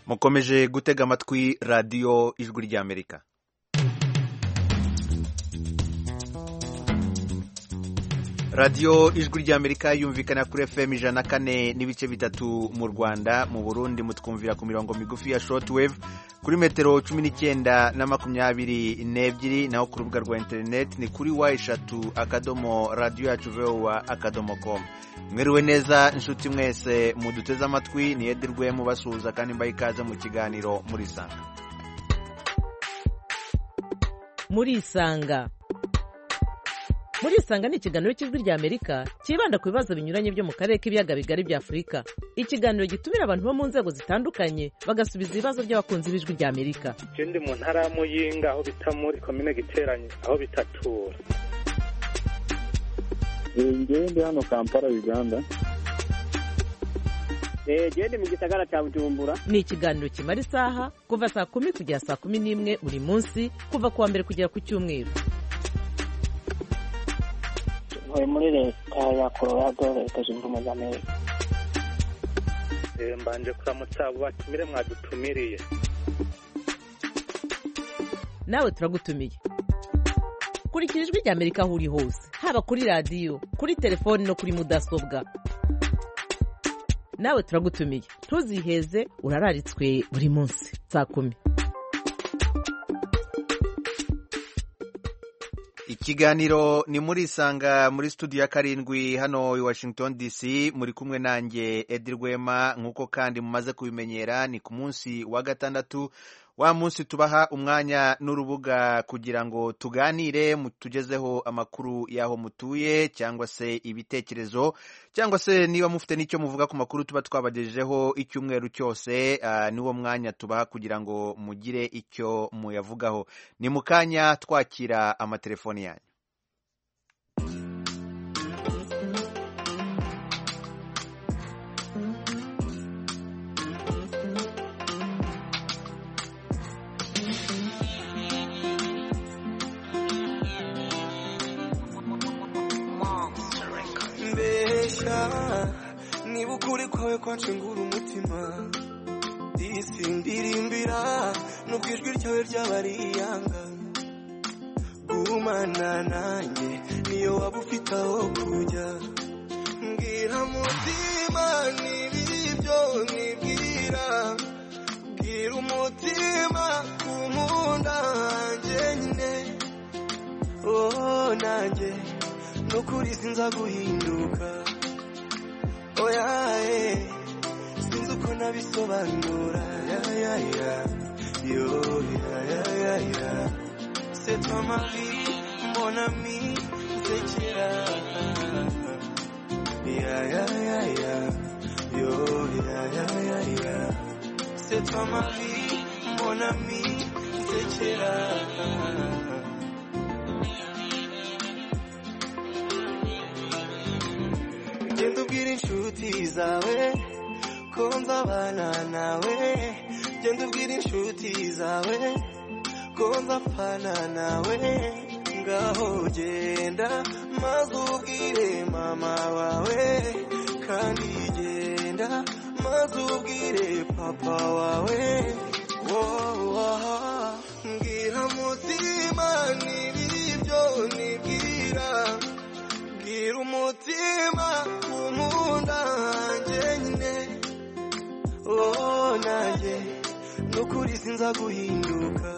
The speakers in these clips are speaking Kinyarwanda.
mukomeje gutega amatwi radiyo ijwi ry'Amerika. radiyo ijwi ry'Amerika yumvikana kuri FM 104.3 mu Rwanda. Mu Burundi mutwumvira ku mirongo migufi ya shortwave kuri metero 19 na 22, naho ku rubuga rwa internet ni kuri wa3.radio.voa.com. Mwiriwe neza inshuti mwese muduteze amatwi, ni Edirwe mubasuhuza kandi mbaye ikaze mu kiganiro Murisanga ni ikiganiro cy'ijwi ry'Amerika kibanda ku bibazo binyuranye byo mu karere k'ibiyaga bigari bya Afurika. Ikiganiro gitumira abantu bo mu nzego zitandukanye bagasubiza ibibazo by'abakunzi b'ijwi ry'Amerika. Ndi mu ntara ya Muyinga aho bita muri komine Giteranyi aho bitatura. Ndi hano Kampala Uganda. Ndi mu gisagara cya Bujumbura. Ni ikiganiro kimara isaha kuva saa 10 kugera saa 11 buri munsi kuva kuwa mbere kugera ku cyumweru. Muri leta ya Colorado leta zunze ubumwe za Amerika. Mbanje kuramutsa abo batumire mwadutumiriye. Nawe turagutumiye. Kurikira ijwi ry'Amerika aho uri hose, haba kuri radiyo, kuri telefoni no kuri mudasobwa. Nawe turagutumiye, ntuziheze, urararitswe buri munsi saa 10. Ikiganiro ni murisanga muri studio ya 7 hano i Washington DC. Muri kumwe nanjye Edirwema, nkuko kandi mumaze kubimenyera ni ku munsi wa gatandatu, wa munsi tubaha umwanya n'urubuga kugira ngo tuganire, mutugezeho amakuru yaho mutuye cyangwa se ibitekerezo, cyangwa se niba mufite n'icyo muvuga ku makuru tuba twabagejejeho icyumweru cyose. Niwo mwanya tubaha kugira ngo mugire icyo muyavugaho. Ni mukanya twakira amatelefoni yanyu. Niba ukuri kwawe kwacengura umutima, disi ndirimbira nubwo ijwi ryawe ry'abariyanga. Gumana nanjye niyo waba ufite aho kujya. Mbwira mutima n'ibibyo nibwira, bwira umutima kunkunda hanjye nyine. Oh nanjye nukuri sinza guhinduka. Oya sinzi uko nabisobanura. C'est toi ma vie, mon ami, nsekera. C'est toi ma vie, mon ami, nsekera. Genda ubwira inshuti zawe ko nzabana nawe. Genda ubwira inshuti zawe ko nzapfana nawe. Ngaho genda maze ubwire mama wawe, kandi genda maze ubwire papa wawe. Mbwira mutima n'ibibyo nibwira, bwira umutima kunkunda hanjye nyine. Oh nanjye nukuri sinza guhinduka.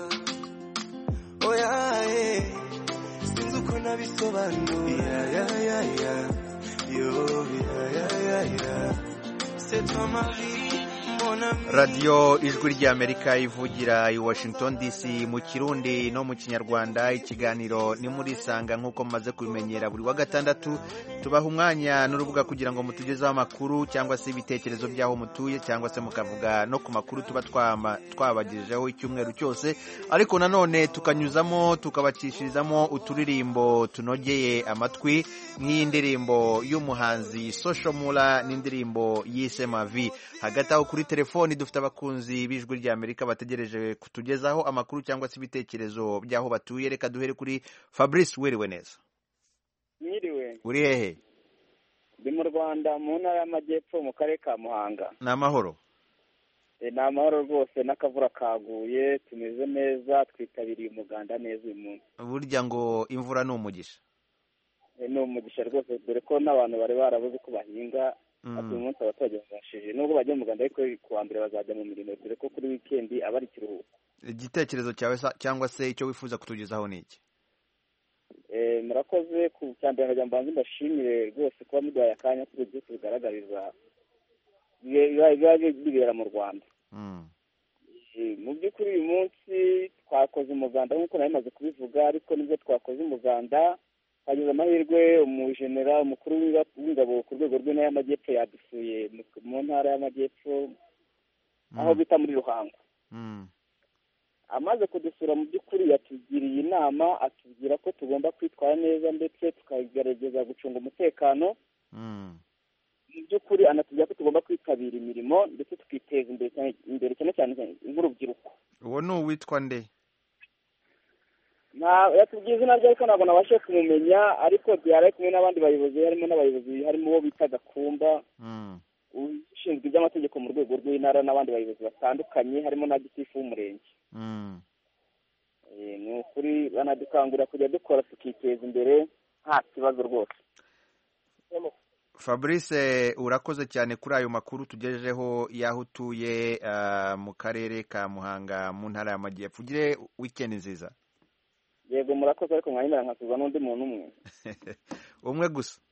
Oya sinzi uko nabisobanura. C'est toi ma vie. radiyo ijwi ry'Amerika ivugira i Washington DC mu Kirundi no mu Kinyarwanda. Ikiganiro ni murisanga nk'uko mumaze kubimenyera, buri wa gatandatu tubaha umwanya n'urubuga kugira ngo mutugezeho amakuru cyangwa se ibitekerezo by'aho mutuye, cyangwa se mukavuga no ku makuru tuba twabagejejeho icyumweru cyose. Ariko nanone tukanyuzamo tukabacishirizamo uturirimbo tunogeye amatwi, nk'iyi ndirimbo y'umuhanzi Social Mula n'indirimbo yise Mavi. Hagati aho kuri telefoni dufite abakunzi b'ijwi ry'Amerika bategereje kutugezaho amakuru cyangwa se ibitekerezo by'aho batuye. Reka duhere kuri Fabrice. Wiriwe neza? Mwiriwe. Uri hehe? Ndi mu Rwanda mu ntara y'Amajyepfo mu karere ka Muhanga. Ni amahoro? ni amahoro rwose, n'akavura kaguye, tumeze neza, twitabiriye umuganda neza uyu munsi. burya ngo imvura ni umugisha. Ni umugisha rwose, dore ko n'abantu bari barabuze ko bahinga, uyu munsi abaturage babashije, nubwo bajya mu muganda ariko ku wa mbere bazajya mu mirimo, dore ko kuri wikendi aba ari ikiruhuko. Igitekerezo cyawe cyangwa se icyo wifuza kutugezaho ni iki? Murakoze. Ku cyambere nkajya mbanza mbashimire rwose kuba muduhaye akanya kuri byose bigaragariza biba bibera mu Rwanda. Mu by'ukuri uyu munsi twakoze umuganda nk'uko nari maze kubivuga, ariko nibwo twakoze umuganda hagize amahirwe umujenera umukuru w'ingabo ku rwego rw'intara y'amajyepfo yadusuye mu ntara y'amajyepfo aho bita muri Ruhango. Amaze kudusura mu by'ukuri yatugiriye inama, atubwira ko tugomba kwitwara neza ndetse tukagerageza gucunga umutekano. Mu by'ukuri anatubwira ko tugomba kwitabira imirimo ndetse tukiteza imbere cyane cyane nk'urubyiruko. Uwo ni uwitwa nde? Yatubwiye izina rye ariko ntabwo nabashe kumumenya, ariko byari kumwe n'abandi bayobozi, harimo uwo bita Gakumba ushinzwe iby'amategeko mu rwego rw'intara n'abandi bayobozi batandukanye, harimo na gitifu w'umurenge. Ni ukuri banadukangurira kujya dukora tukiteza imbere nta kibazo rwose. Fabrice, urakoze cyane kuri ayo makuru tugejejeho y'aho utuye mu karere ka Muhanga mu ntara y'Amajyepfo. Ugire weekend nziza. Yego murakoze, ariko mwanyemera nkasubiza n'undi muntu umwe. Umwe gusa?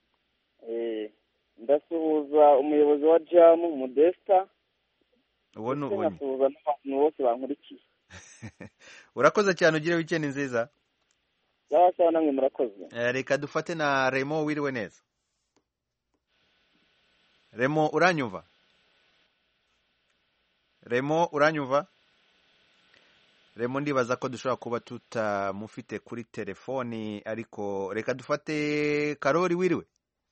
Ndasuhuza umuyobozi wa Jamu Modesta. Uwo ni uwo. Ndasuhuza n'abantu bose bankurikiye. Urakoze cyane, ugire weekend nziza. Sawa namwe murakoze. Reka dufate na Remo, wiriwe neza. Remo, uranyumva? Remo, uranyumva? Remo, ndibaza ko dushobora kuba tutamufite kuri telefoni, ariko reka dufate Karori, wiriwe?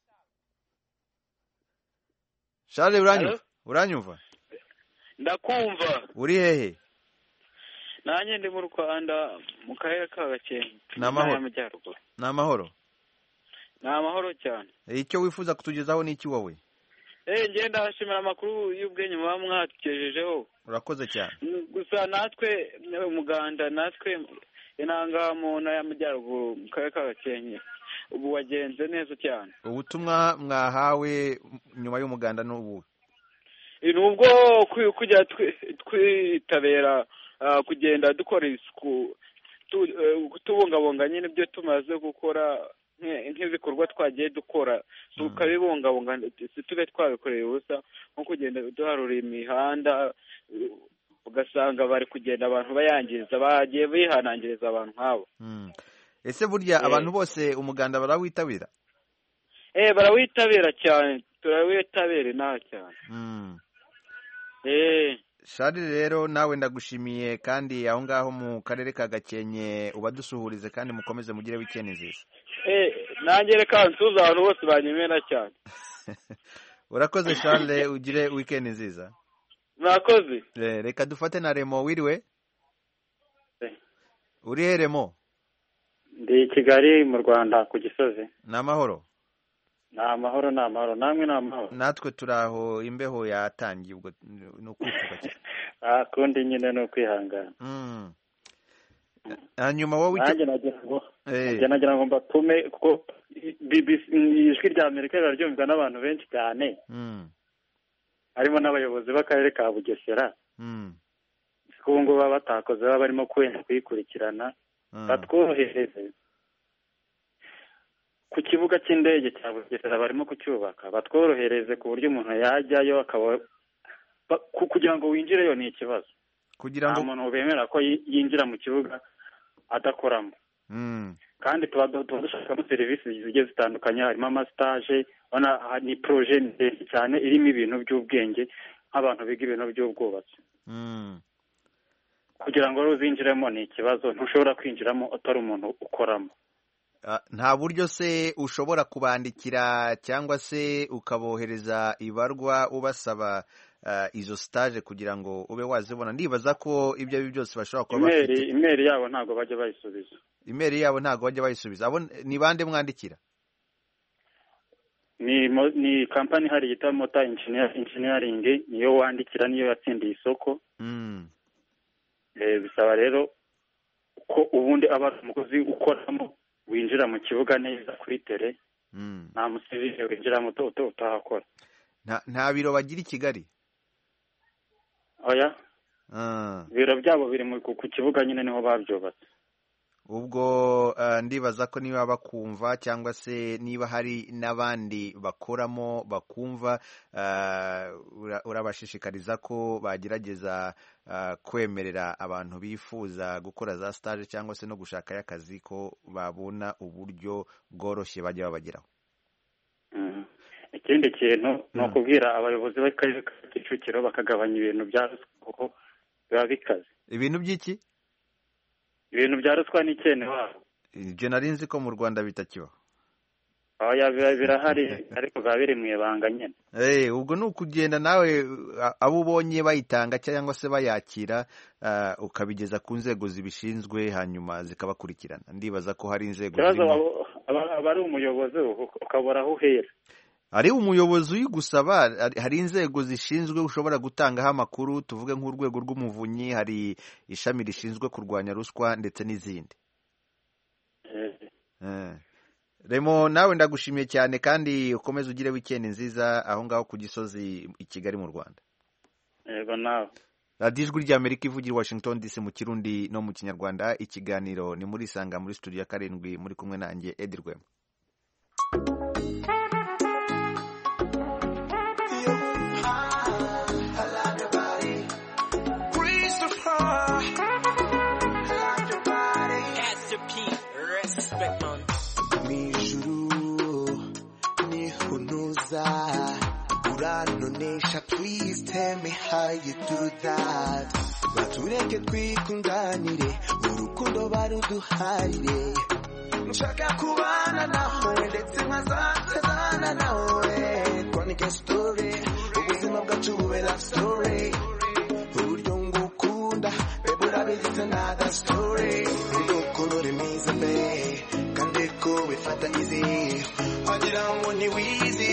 Charles, uranyumva? Uranyumva? Ndakumva. Uri hehe? Nanjye ndi mu Rwanda mu karere ka Gakenke. N'amahoro. N'amahoro. N'amahoro cyane. Icyo wifuza kutugezaho ni iki wowe? Ngenda hashimira amakuru y'ubwenge muba mwatugejejeho. Urakoze cyane. Gusa natwe umuganda, natwe inanga mu ntara y'Amajyaruguru mu karere ka Gakenke ubu wagenze neza cyane. Ubutumwa mwahawe nyuma y'umuganda n'ubu? Nubwo kujya twitabera kugenda dukora isuku, tubungabunga nyine ibyo tumaze gukora nk'ibikorwa twagiye dukora, tukabibungabunga tube twabikoreye ubusa, nko kugenda duharura imihanda ugasanga bari kugenda abantu bayangiza, bagiye bihanangiriza abantu nk'abo. Ese burya abantu bose umuganda barawitabira? Barawitabira cyane, turawitabira nawe cyane. Shari, rero nawe ndagushimiye, kandi aho ngaho mu karere ka Gakenke ubadusuhurize kandi mukomeze mugire weekend nziza. Nanjye reka nsuza abantu bose banyemera cyane. Urakoze Charles, ugire weekend nziza. Murakoze. Reka dufate na Remo, wiriwe? Uri he Remo? Ndi Kigali mu Rwanda ku Gisozi. N'amahoro? N'amahoro, n'amahoro. Namwe n'amahoro? Natwe turaho, imbeho yatangiye, ubwo no kwifuza cyane. Kundi nyine no kwihangana. Hanyuma wowe nanjye nagira ngo mbatume, kuko ijwi rya Amerika riraryumvwa n'abantu benshi cyane, harimo n'abayobozi b'akarere ka Bugesera. Ubu ngubu baba batakoze, baba barimo kuyikurikirana, batworohereze ku kibuga cy'indege cya Bugesera, barimo kucyubaka, batworohereze ku buryo umuntu yajyayo kugira ngo winjireyo ni ikibazo. Kugira ngo umuntu bemera ko yinjira mu kibuga adakoramo. Kandi tuba dushakamo serivisi zigiye zitandukanye, harimo amastage, ni projet ndende cyane irimo ibintu by'ubwenge, nk'abantu biga ibintu by'ubwubatsi. Kugira ngo uzinjiremo ni ikibazo, ntushobora kwinjiramo utari umuntu ukoramo. Nta buryo se ushobora kubandikira cyangwa se ukabohereza ibarwa ubasaba izo stage kugira ngo ube wazibona? Ndibaza ko ibyo ari byose bashobora kuba bafite. Email yabo ntabwo bajya bayisubiza. Email yabo ntabwo bajya bayisubiza. Abo ni bande mwandikira? ni kampani hari yitwa Mota Engineering niyo wandikira niyo yatsindiye isoko. Bisaba rero ko ubundi aba umukozi ukoramo winjira mu kibuga neza kuri tele. Nta musivile winjira mu toto utahakora. Nta biro bagira i Kigali? Oya. Biro byabo biri ku kibuga nyine niho babyubatse. Ubwo ndibaza ko niba bakumva cyangwa se niba hari n'abandi bakoramo bakumva, urabashishikariza ko bagerageza kwemerera abantu bifuza gukora za stage cyangwa se no gushakayo akazi ko babona uburyo bworoshye bajya babageraho. Ikindi kintu ni ukubwira abayobozi b'akarere ka Kicukiro bakagabanya ibintu bya ruswa kuko biba bikaze. Ibintu by'iki? Ibintu bya ruswa n'ikene wabo. Ibyo nari nzi ko mu Rwanda bitakibaho. Oya birahari ariko biba biri mu ibanga nyine. Ubwo ni ukugenda nawe abo ubonye bayitanga cyangwa se bayakira ukabigeza ku nzego zibishinzwe hanyuma zikabakurikirana. Ndibaza ko hari inzego zirimo. Aba ari umuyobozi ukabura aho uhera. Ari umuyobozi uyigusaba, hari inzego zishinzwe ushobora gutangaho amakuru, tuvuge nk'urwego rw'umuvunyi, hari ishami rishinzwe kurwanya ruswa ndetse n'izindi. Remo, nawe ndagushimiye cyane kandi ukomeze ugire weekend nziza aho ngaho ku Gisozi i Kigali mu Rwanda. Yego nawe. Radio Ijwi ry'Amerika ivugira Washington DC mu Kirundi no mu Kinyarwanda. Ikiganiro ni muri Sanga muri studio ya 7 muri kumwe nanjye Edi Rwema. Uranonesha, please tell me how you do that. Batureke twikundanire urukundo baruduharire. Nshaka kubana nawe ndetse nkazatezana nawe. Twandike story ubuzima bwacu bube love story. Uburyo ngukunda babe urabizi another story. Urukundo remiza be kandi ko bifata easy. Wagira ngo ni wizi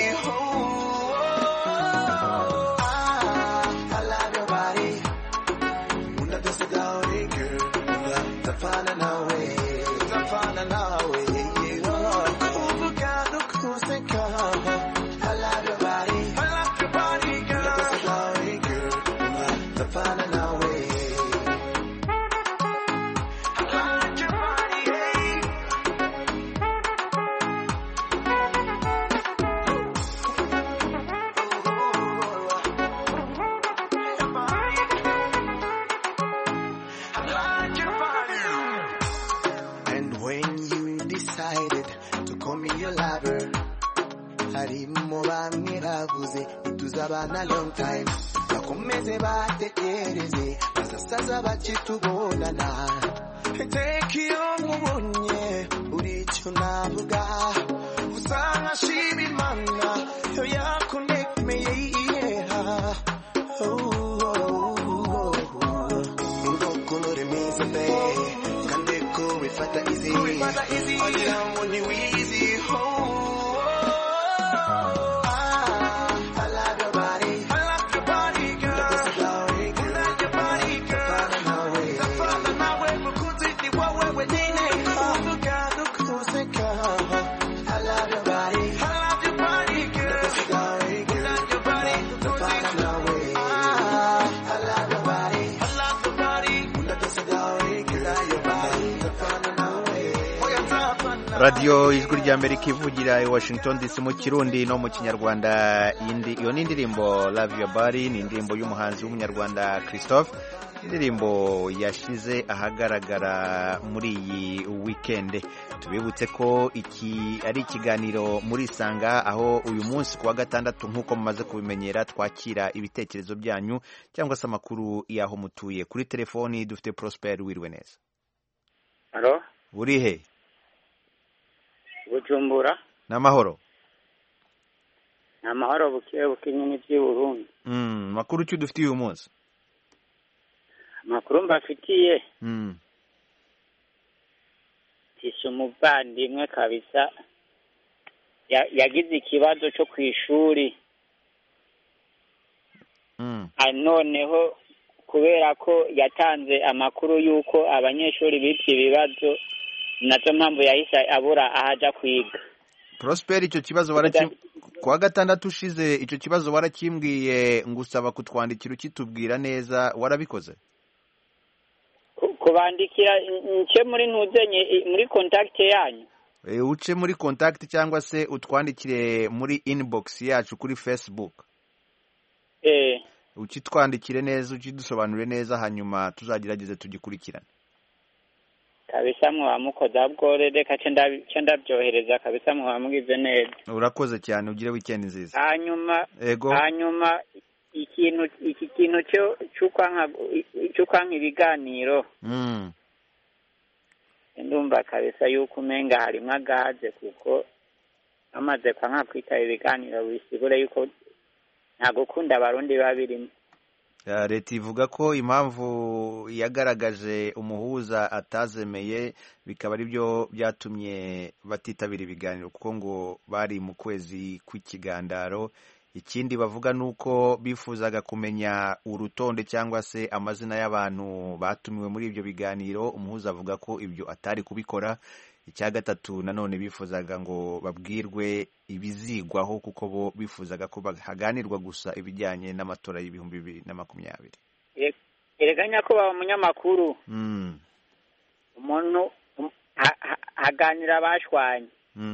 a long time. Bakomeze batekereze basasaza bakitubonana. Take iyo mubonye uri cyo navuga. Usanga shima Imana yo yakunemeye iyeha. Urukundo remiza be kandi ko bifata easy. Wagira ngo ni wizi Radio Ijwi ry'Amerika ivugira i Washington DC mu Kirundi no mu Kinyarwanda. Iyo ni indirimbo Love Your Body, ni indirimbo y'umuhanzi w'umunyarwanda Christophe, indirimbo yashize ahagaragara muri iyi weekend. Tubibutse ko iki ari ikiganiro muri Sanga, aho uyu munsi kuwa gatandatu nk'uko mumaze kubimenyera twakira ibitekerezo byanyu cyangwa se amakuru y'aho mutuye. Kuri telefoni dufite Prosper Wirwe neza. Halo? Urihe? Bujumbura. Namahoro. Namahoro buke nyine by'i Burundi. Makuru cyo dufitiye uyu munsi. Makuru mbafitiye. Tisho muvandimwe kabisa yagize ikibazo cyo ku ishuri noneho kubera ko yatanze amakuru y'uko abanyeshuri bibye ibibazo nazo mpamvu yahise abura aho ajya kwiga. Prosper, icyo kibazo kuwa gatandatu ushize icyo kibazo warakimbwiye ngusaba kutwandikira ukitubwira neza, warabikoze? Kubandikira nce muri ntuzenye muri contact yanyu. Uce muri contact cyangwa se utwandikire muri inbox yacu kuri Facebook. Ukitwandikire neza, ukidusobanurire neza, hanyuma tuzagerageze tugikurikirane. Kabisa muwamukoze abwo reka cyenda byohereza kabisa muwamugize neza. Urakoze cyane, ugire weekend nziza. Hanyuma iki kintu cy'ukwanka ibiganiro. Ndumva kabisa yuko umenga harimo agahaze kuko amaze kwanka kwitaba ibiganiro bisigure yuko nta gukunda abarundi babirimo. Leta ivuga ko impamvu yagaragaje umuhuza atazemeye bikaba ari byo byatumye batitabira ibiganiro kuko ngo bari mu kwezi kw'ikigandaro. Ikindi bavuga nuko bifuzaga kumenya urutonde cyangwa se amazina y'abantu batumiwe muri ibyo biganiro. Umuhuza avuga ko ibyo atari kubikora. Icya gatatu nanone bifuzaga ngo babwirwe ibizigwaho kuko bo bifuzaga ko haganirwa gusa ibijyanye n'amatora y'ibihumbi 2020. Ereganya ko baba umunyamakuru. Umuntu haganira abashwanye.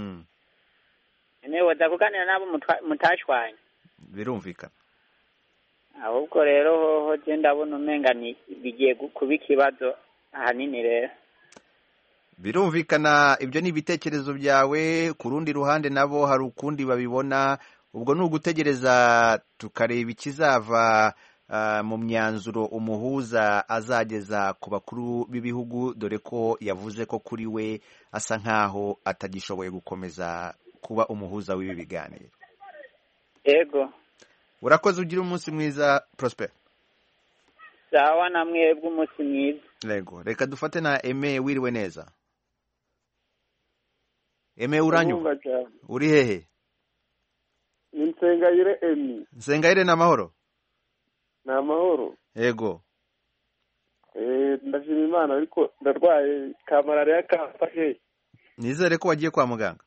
Ene waza kuganira nabo mutashwanye. Birumvikana. Ahubwo rero ho je ndabona umenga ni bigiye kuba ikibazo ahanini rero. Birumvikana, ibyo ni ibitekerezo byawe. Ku rundi ruhande nabo hari ukundi babibona. Ubwo ni ugutegereza tukareba ikizava mu myanzuro umuhuza azageza ku bakuru b'ibihugu, dore ko yavuze ko kuri we asa nkaho atagishoboye gukomeza kuba umuhuza w'ibi biganiro. Yego. Urakoze, ugira umunsi mwiza Prosper. Sawa na mwebwe umunsi mwiza. Yego, reka dufate na Aime. Wiriwe neza? Aime, uranyumva? Uri hehe? Ni Nsengayire Emi. Nsengayire, na mahoro? Na mahoro. Yego. Ndashima Imana ariko ndarwaye kamarariya kamfashe. Nizere ko wagiye kwa muganga.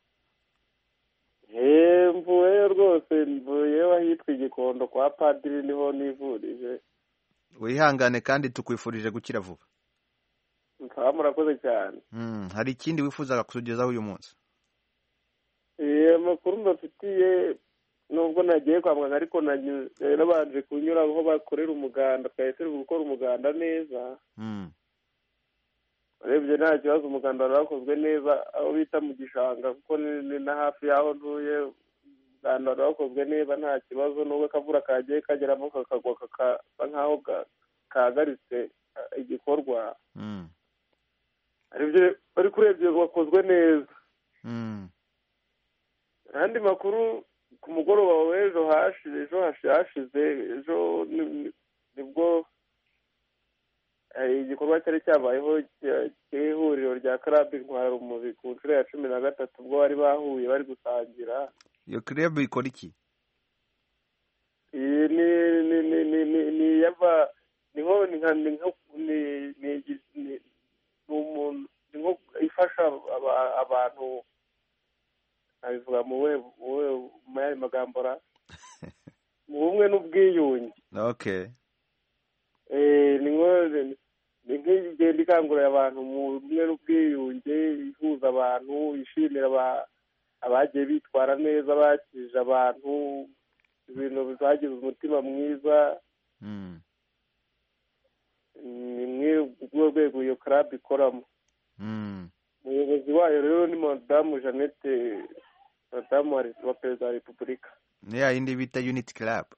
Mvuye rwose, mvuye wahitwa Igikondo kwa padiri niho nivurije. Wihangane kandi tukwifurije gukira vuba. Murakoze cyane. Hari ikindi wifuzaga kutugezaho uyu munsi? Amakuru mbafitiye nubwo nagiye kwa muganga ariko nabanje kunyura aho bakorera umuganda, twahise gukora umuganda neza. Urebye nta kibazo, umuganda warakozwe neza aho bita mu gishanga kuko ni na hafi y'aho ntuye. Umuganda warakozwe neza nta kibazo, nubwo akavura kagiye kageramo kakagwa kakaba nk'aho kahagaritse igikorwa. Aribyo bari kurebye wakozwe neza. Andi makuru ku mugoroba w'ejo hashize nibwo igikorwa cyari cyabayeho cy'ihuriro rya Club Intwararumuri ku nshuro ya 13 ubwo bari bahuye bari gusangira. Iyo club ikora iki? Ni yava niho niho ifasha abantu abivuga mu magambo ra mu bumwe n'ubwiyunge. Okay. Ni nk'igenda ikangurira abantu mu bumwe n'ubwiyunge, ihuza abantu, ishimira abagiye bitwara neza, bakije abantu, ibintu bizagize umutima mwiza. Ni mw'urwo rwego iyo club ikoramo. Umuyobozi wayo rero ni Madamu Jeannette, Madamu wa Perezida wa Repubulika. Ni ya yindi bita Unity Club.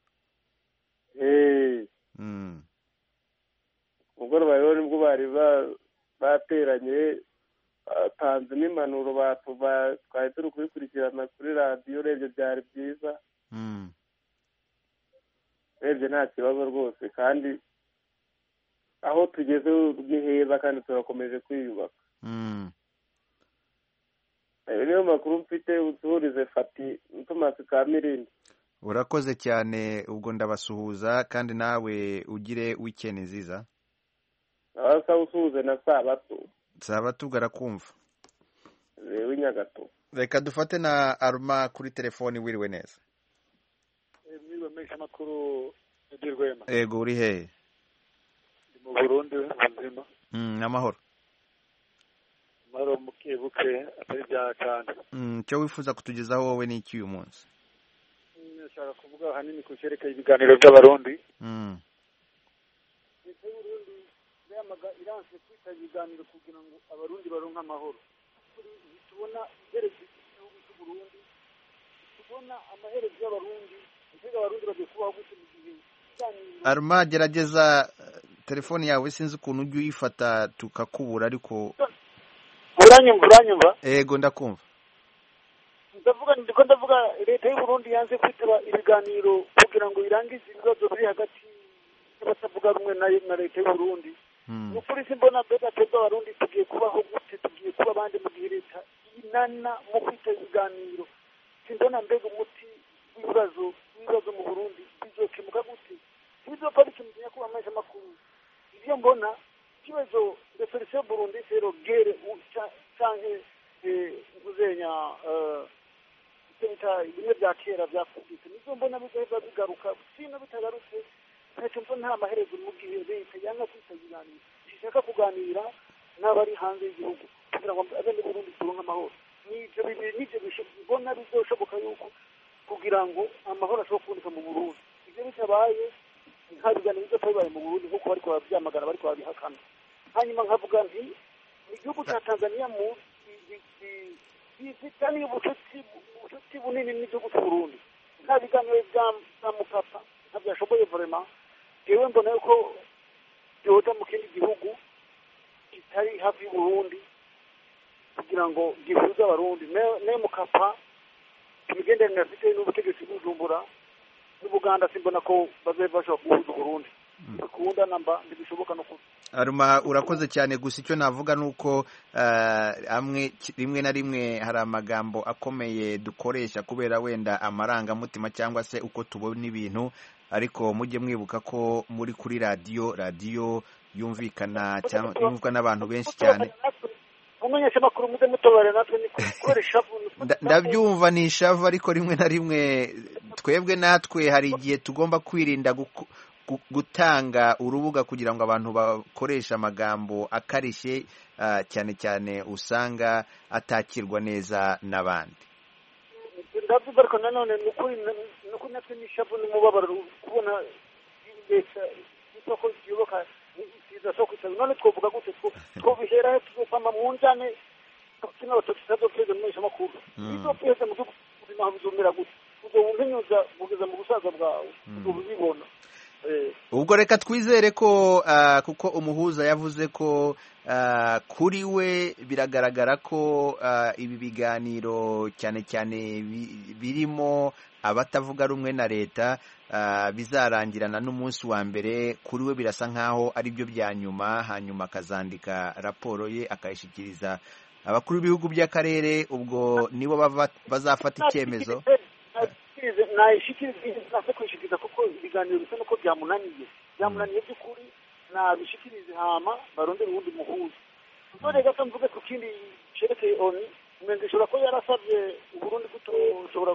Umugoroba rero nibwo bari bateranye, batanze n'impanuro twari turi kubikurikirana kuri radiyo. Urebye byari byiza. Urebye nta kibazo rwose, kandi aho tugeze ni heza kandi turakomeje kwiyubaka. niyo makuru mfite. utuhurize Fati Tomasi Kamirindi. urakoze cyane, ubwo ndabasuhuza kandi nawe ugire weekend nziza. abasa usuhuze na Sabato bwarakumva w'inyagato. reka dufate na Arma kuri telefoni. wiriwe neza? mwiriwe mesha makuru Rwema. Ego, uri hehe? Ndi mu Burundi buzima. Amahoro. Amahoro mukebuke atari bya kandi. Cyo wifuza kutugezaho wowe ni iki uyu munsi? Nshaka kuvuga hanini ku cyerekeye ibiganiro by'abarundi. Leta y'Uburundi yamaga iranse kwita ibiganiro kugira ngo abarundi baronke amahoro. Tubona iherezo ry'igihugu cy'u Burundi, tubona amaherezo y'abarundi, mbega abarundi bagiye kubaho gute mu gihe Arma, gerageza telefoni yawe, sinzi ukuntu ujya uyifata tukakubura ariko uranyumva? Ego, ndakumva. ndavuga leta y'u Burundi yanze kwitaba ibiganiro kugira ngo irangize ibibazo biri hagati y'abatavuga rumwe na leta y'u Burundi. Nukuri simbona bega twebwe abarundi tugiye kubaho gute, tugiye kuba abandi mu gihe leta inana mu kwita ibiganiro. Simbona mbega umuti w'ibibazo mu Burundi bizokemuka gute, bizopfa bikimutinya kuba amezi makuru. Ibyo mbona ikibazo referisiyo Burundi sero gere canke nguzenya bimwe bya kera byakubise, nibyo mbona bizoheza bigaruka. Sino bitagarutse ntacyo mbona nta maherezo mu gihe leta yanga kwita ibiganiro, ishaka kuganira n'abari hanze y'igihugu kugira ngo abene Burundi turonke amahoro. Nivyo bibona bizoshoboka yuko kugira ngo amahoro ashobora kuboneka mu Burundi. Ibyo bitabaye nta biganiro bizopfa bibaye mu Burundi nk'uko bariko bavyamagana, bariko babihakana. Hanyuma nkavuga nti igihugu cya Tanzania bifitaniye ubucuti bunini n'igihugu cy'u Burundi. Nta biganiro bya Mukapa ntabyashoboye vraiment. Jewe mbona yuko byoza mu kindi gihugu kitari hafi y'u Burundi kugira ngo gihuze abarundi. Ne Mukapa imigenderanire afite n'ubutegetsi bw'Ubujumbura n'Ubuganda, simbona ko bazabasha guhuza Burundi. Bikunda namba ntibishoboka no kuba. Aruma, urakoze cyane, gusa icyo navuga nuko rimwe na rimwe hari amagambo akomeye dukoresha kubera wenda amarangamutima cyangwa se uko tubona ibintu, ariko mujye mwibuka ko muri kuri radiyo yumvikana cyangwa yumvwa n'abantu benshi cyane. Mumenyesha makuru muze mutobare natwe ni kubera ishavu. Ndabyumva ni ishavu, ariko rimwe na rimwe twebwe natwe hari igihe tugomba kwirinda gutanga urubuga kugira ngo abantu bakoresha amagambo akarishye, cyane cyane usanga atakirwa neza n'abandi. Ndavuga ariko nanone nuko natwe nishavu n'umubabaro kubona leta isoko yuboka iza soko itari. None twovuga gute twobihera tugopama mu njane kino batotsazo kweze mwesha makuru izo pese mu buzima buzumira gute uzobunyenyuza bugeza mu busaza bwawe ubuzibona. Ubwo reka twizere ko kuko umuhuza yavuze ko kuri we biragaragara ko ibi biganiro cyane cyane birimo abatavuga rumwe na leta bizarangirana n'umunsi wa mbere. Kuri we birasa nkaho ari byo bya nyuma, hanyuma akazandika raporo ye akayishyikiriza abakuru b'ibihugu by'akarere, ubwo nibo bazafata icyemezo. nashikiriza kwishikiriza kuko ibiganiro bisa nuko byamunaniye by'ukuri, nabishikirize hama barondera ubundi muhuza. None gato mvuge ku kindi cerekeye ONU, umenga ishobora ko yarasabye Uburundi kutoshobora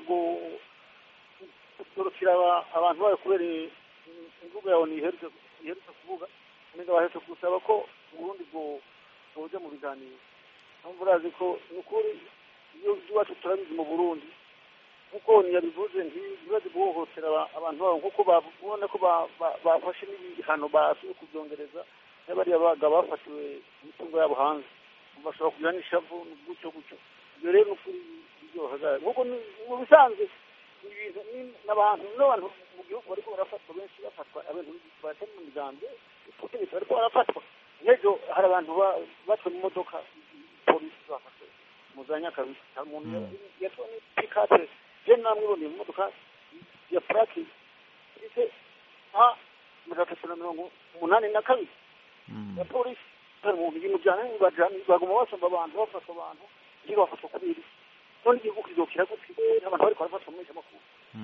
gutorokera abantu bayo kubera imvugo ya ONU iherutse kuvuga. Umenga bahetse gusaba ko Uburundi bwoja mu biganiro. Mpamvu urazi ko nukuri iyo iwacu turabizi mu Burundi kuko ntiyabivuze ntibaze guhohotera abantu babo nk'uko babona ko bafashe n'ibihano basuye kubyongereza n'abariya baga bafatiwe imitungo yabo hanze bashobora kugira n'ishavu gutyo. Ibyo rero n'ukuri biryohaga nk'uko mu bisanzwe ibintu n'abantu mu gihugu bariko barafatwa, benshi bafatwa abantu batari mu migambi ubutegetsi bariko barafatwa. N'ejo hari abantu batwe mu modoka polisi bafashe muzanya kabisa. Hari umuntu yatwa n'ipikate je namwe bone mu modoka ya plaki ise mirongo na kabiri ya polisi. Hari umuntu ibintu byane bajana baguma basomba abantu bafasha abantu ntibafatwa kubiri none igihugu kizokira gute abantu bari kwarafatwa mu nshamakuru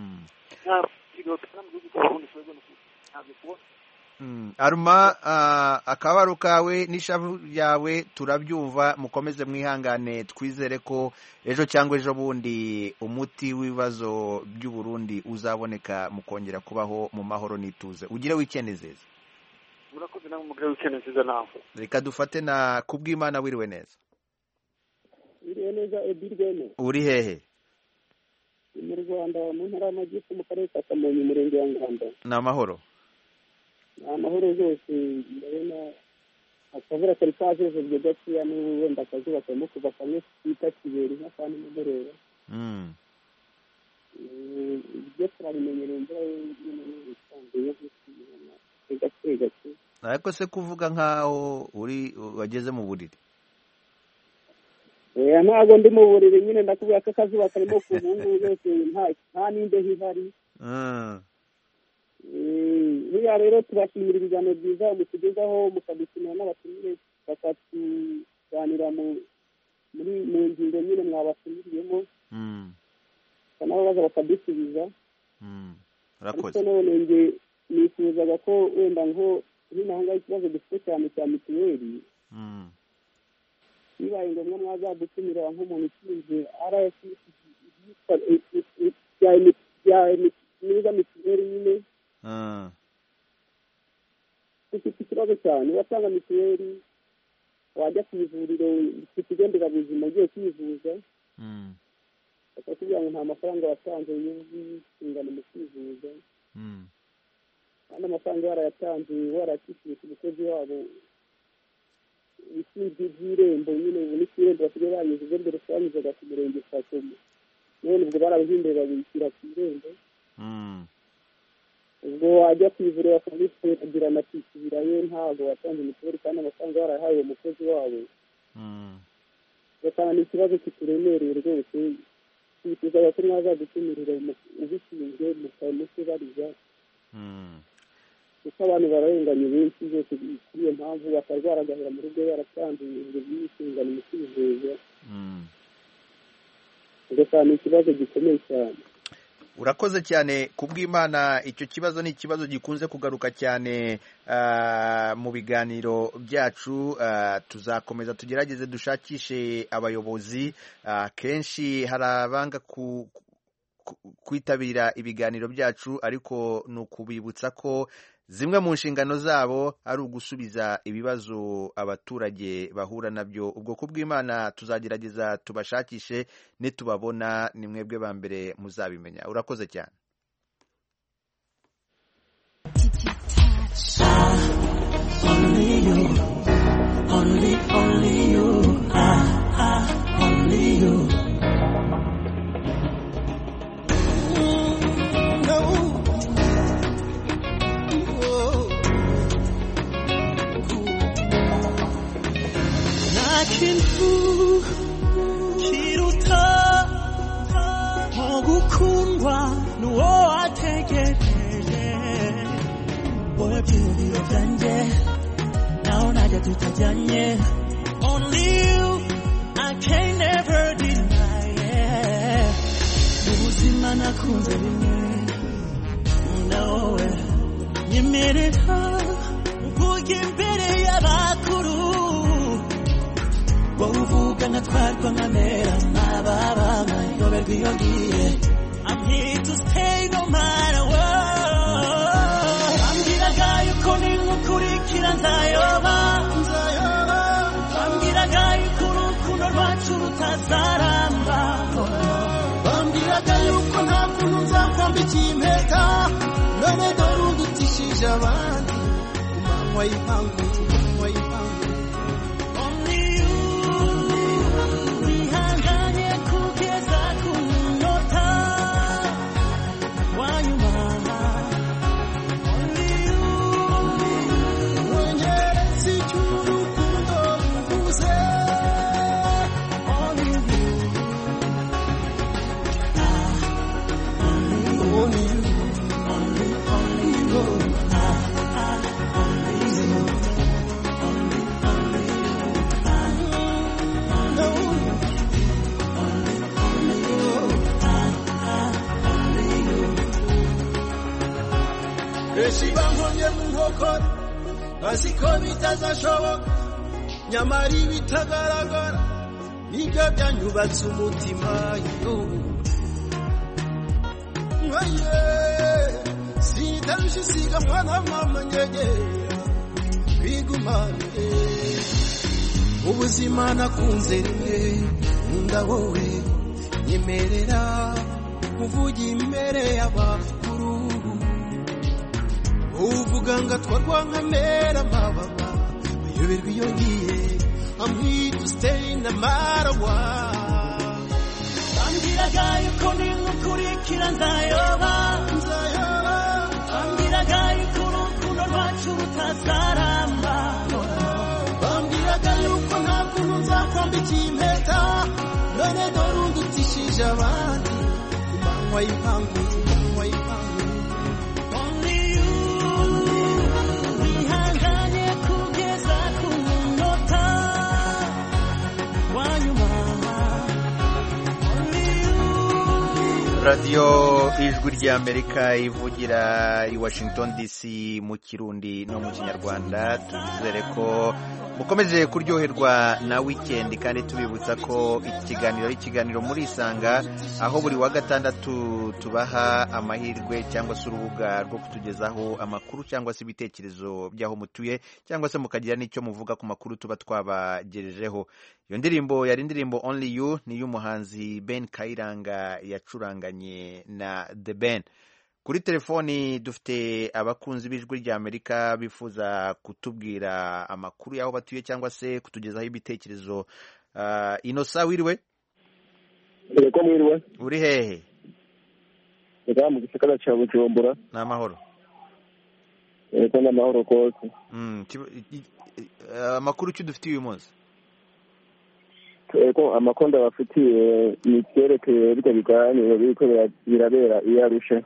Aruma akabaro kawe n'ishavu yawe turabyumva mukomeze mwihangane twizere ko ejo cyangwa ejo bundi umuti w'ibibazo by'u Burundi uzaboneka mukongera kubaho mu mahoro n'ituze ugire wikenezeza murakoze namwe mugire wikenezeza nawe reka dufate na Kubwimana wiriwe neza Edirwene uri hehe mu Rwanda mu ntara y'Amajyepfo mu karere ka Kamonyi umurenge wa Nganda ni amahoro amahoro zose ndabona akavura kari kajeje gaciya n'ubu wenda akazuba karimo kuva kamwe twita kibera inka kandi n'umurera ibyo turabimenyereye imvura isanzwe yo gusubirana gake gake ariko se kuvuga nkaho uri wageze mu buriri ntabwo ndi mu buriri nyine ndakubwira ko akazuba karimo kubungu zose nta n'imbeho ihari buriya rero tubashimira ibiganiro byiza mutugezaho mukadutumira n'abatumire bakatuganira mu ngingo nyine mwabatumiriyemo bakanababaza bakadusubiza ariko none nge nifuzaga ko wenda nko hino aha ngaha ikibazo dufite cyane cya mituweli bibaye ngombwa mwazadutumira nk'umuntu ushinzwe bya mituweli nyine dufite ikibazo cyane watanga mituweli wajya ku ivuriro ku kigo nderabuzima ugiye kwivuza bakakubwira ngo nta mafaranga watanze y'ubwisungane mu kwivuza kandi amafaranga warayatanze warayakishyuye ku mukozi wabo ibishinzwe by'irembo nyine ubu n'ikirembo basigaye banyuze mbere twanyuzaga ku murenge Kakomo none ubwo barabihinduye babishyira ku irembo ubwo wajya ku ivuriro bakabishyura amakishyurirayo ntabwo watanze mituweli kandi amafaranga warayahaye uwo mukozi wawe ugasanga ni ikibazo kituremereye rwose twifuzaga ko mwazadutumirira ubishinzwe mukamutubariza kuko abantu bararenganye benshi bose kuri iyo mpamvu bakarwara agahera mu rugo yaratanze ibintu by'ubwisungane mu kwivuza ugasanga ni ikibazo gikomeye cyane urakoze cyane Kubwimana icyo kibazo ni ikibazo gikunze kugaruka cyane mu biganiro byacu tuzakomeza tugerageze dushakishe abayobozi kenshi hari abanga kwitabira ibiganiro byacu ariko ni ukubibutsa ko zimwe mu nshingano zabo ari ugusubiza ibibazo abaturage bahura nabyo ubwo Kubwimana tuzagerageza tubashakishe nitubabona ni mwebwe ba mbere muzabimenya urakoze cyane kintu kiruta gukundwa n'uwo wategereje wowe by'ibiro byanjye naho najya tutajyanye only you I can never deny mu buzima nakunze bimwe nawe nyemerera uvuge imbere y'abakuru uvuga natwarwa nkamera mababa nkayoberwa iyo ngiye I'm here to stay no matter what ambwiraga yuko ninkukurikira nzayoba ambwiraga yuko urukundo rwacu rutazaramba ambwiraga yuko nta kuntu nzakwambika impeta none dore udutishije abandi umanywa y'ipangu benshi bankomye mu nkokora bazi ko bitazashoboka nyamara ibitagaragara nibyo byanyubatse umutima sindaje siga mwana mama nyegera bigumane ubuzima nakunze rimwe nkunda wowe nyemerera uvuga imbere y'abakuru uvuga ngo atwarwa nkamera amababa uyoberwa iyo ngiye I'm here to stay no matter what ambwiraga yuko ningukurikira nzayoba ambwiraga yuko urukundo rwacu rutazaramba ambwiraga yuko nta kuntu nzakwambika impeta none dore undutishije abandi ku manywa y'ipangu only you wihanganye kugeza ku munota radiyo ijwi ry'amerika ivugira i Washington DC mu kirundi no mu kinyarwanda tuzere ko mukomeje kuryoherwa na weekend kandi tubibutsa ko ikiganiro muri Isanga aho buri wa gatandatu tubaha amahirwe cyangwa se urubuga rwo kutugezaho amakuru cyangwa se ibitekerezo by'aho mutuye cyangwa se mukagira n'icyo muvuga ku makuru tuba twabagejejeho. Iyo ndirimbo yari indirimbo Only You ni y'umuhanzi Ben Kayiranga yacuranganye na The Ben. Kuri telefoni dufite abakunzi b'ijwi ry'Amerika bifuza kutubwira amakuru y'aho batuye cyangwa se kutugezaho ibitekerezo. Inosa wiriwe? Yego mwiriwe. Uri hehe? Ega mu gisagara cya Bujumbura. N'amahoro. Yego n'amahoro kose. Amakuru cyo dufite uyu munsi. Ego amakonda bafitiye ni cyerekeye bityo biganiro biriko birabera iyo Arusha.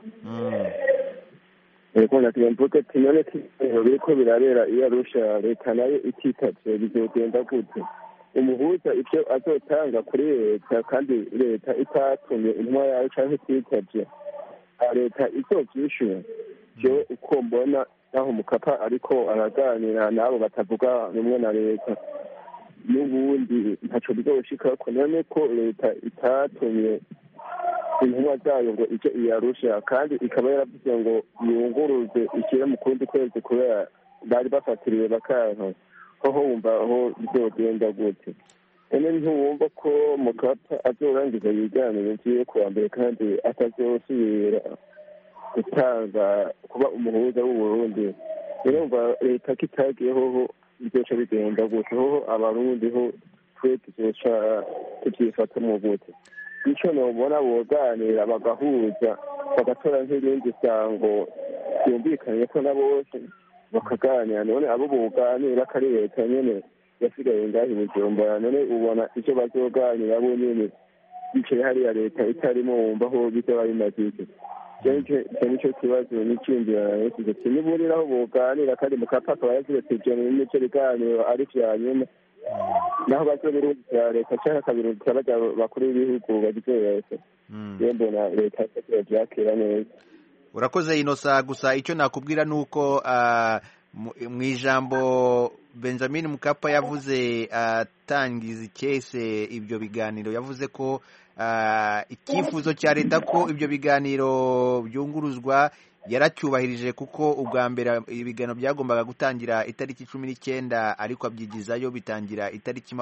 Ego natimvuke tinone biriko birabera iyo Arusha leta nayo ititavye bizogenda gute umuhuza icyo azotanga kuri leta kandi leta itatumye intwa yayo canke ititavye leta izovyishyura jewe uko mbona naho Mukapa ariko araganira nabo batavuga rumwe na leta n'ubundi ntaco bizoshikako none ko leta itatumye intumwa zayo ngo icyo iyarusha kandi ikaba yaravuze ngo yunguruze ikire mu kundi kwezi kubera bari bafatiriwe bakanka hoho wumva aho bizogenda gute ene ntiwumva ko Mukapa azorangiza ibiganiro vyiwe kuwa mbere kandi atazosubira gutanga kuba umuhuza w'Uburundi urumva leta kitagiyeho bizoca bigenda gute hoho abarundi ho twe tuzoca tuvyifata mu gute icyo nobona boganira bagahuza bagatora nk'irindi sango byumvikanye ko na bose bakaganira none abo boganira kari leta nyene yasigaye ngaho i Bujumbura none ubona icyo bazoganira bo nyene bicaye hariya leta itarimo wumva aho bizaba bimaze iki nicyo kibazo n'icyinjirana n'iki niburira aho boganira kandi Mukapa akaba yazireteje n'icyo biganiro ari vya nyuma naho bazobirungikira leta cyangwa akabirungikira bajya bakuru b'ibihugu bagize leta mbona leta yakira neza. Urakoze Inosa, gusa icyo nakubwira nuko mu ijambo Benjamin Mukapa yavuze atangiza ikese ibyo biganiro yavuze ko icyifuzo cya leta ko ibyo biganiro byunguruzwa yaracyubahirije kuko ubwa mbere ibiganiro byagombaga gutangira itariki 19 ariko abyigizayo bitangira itariki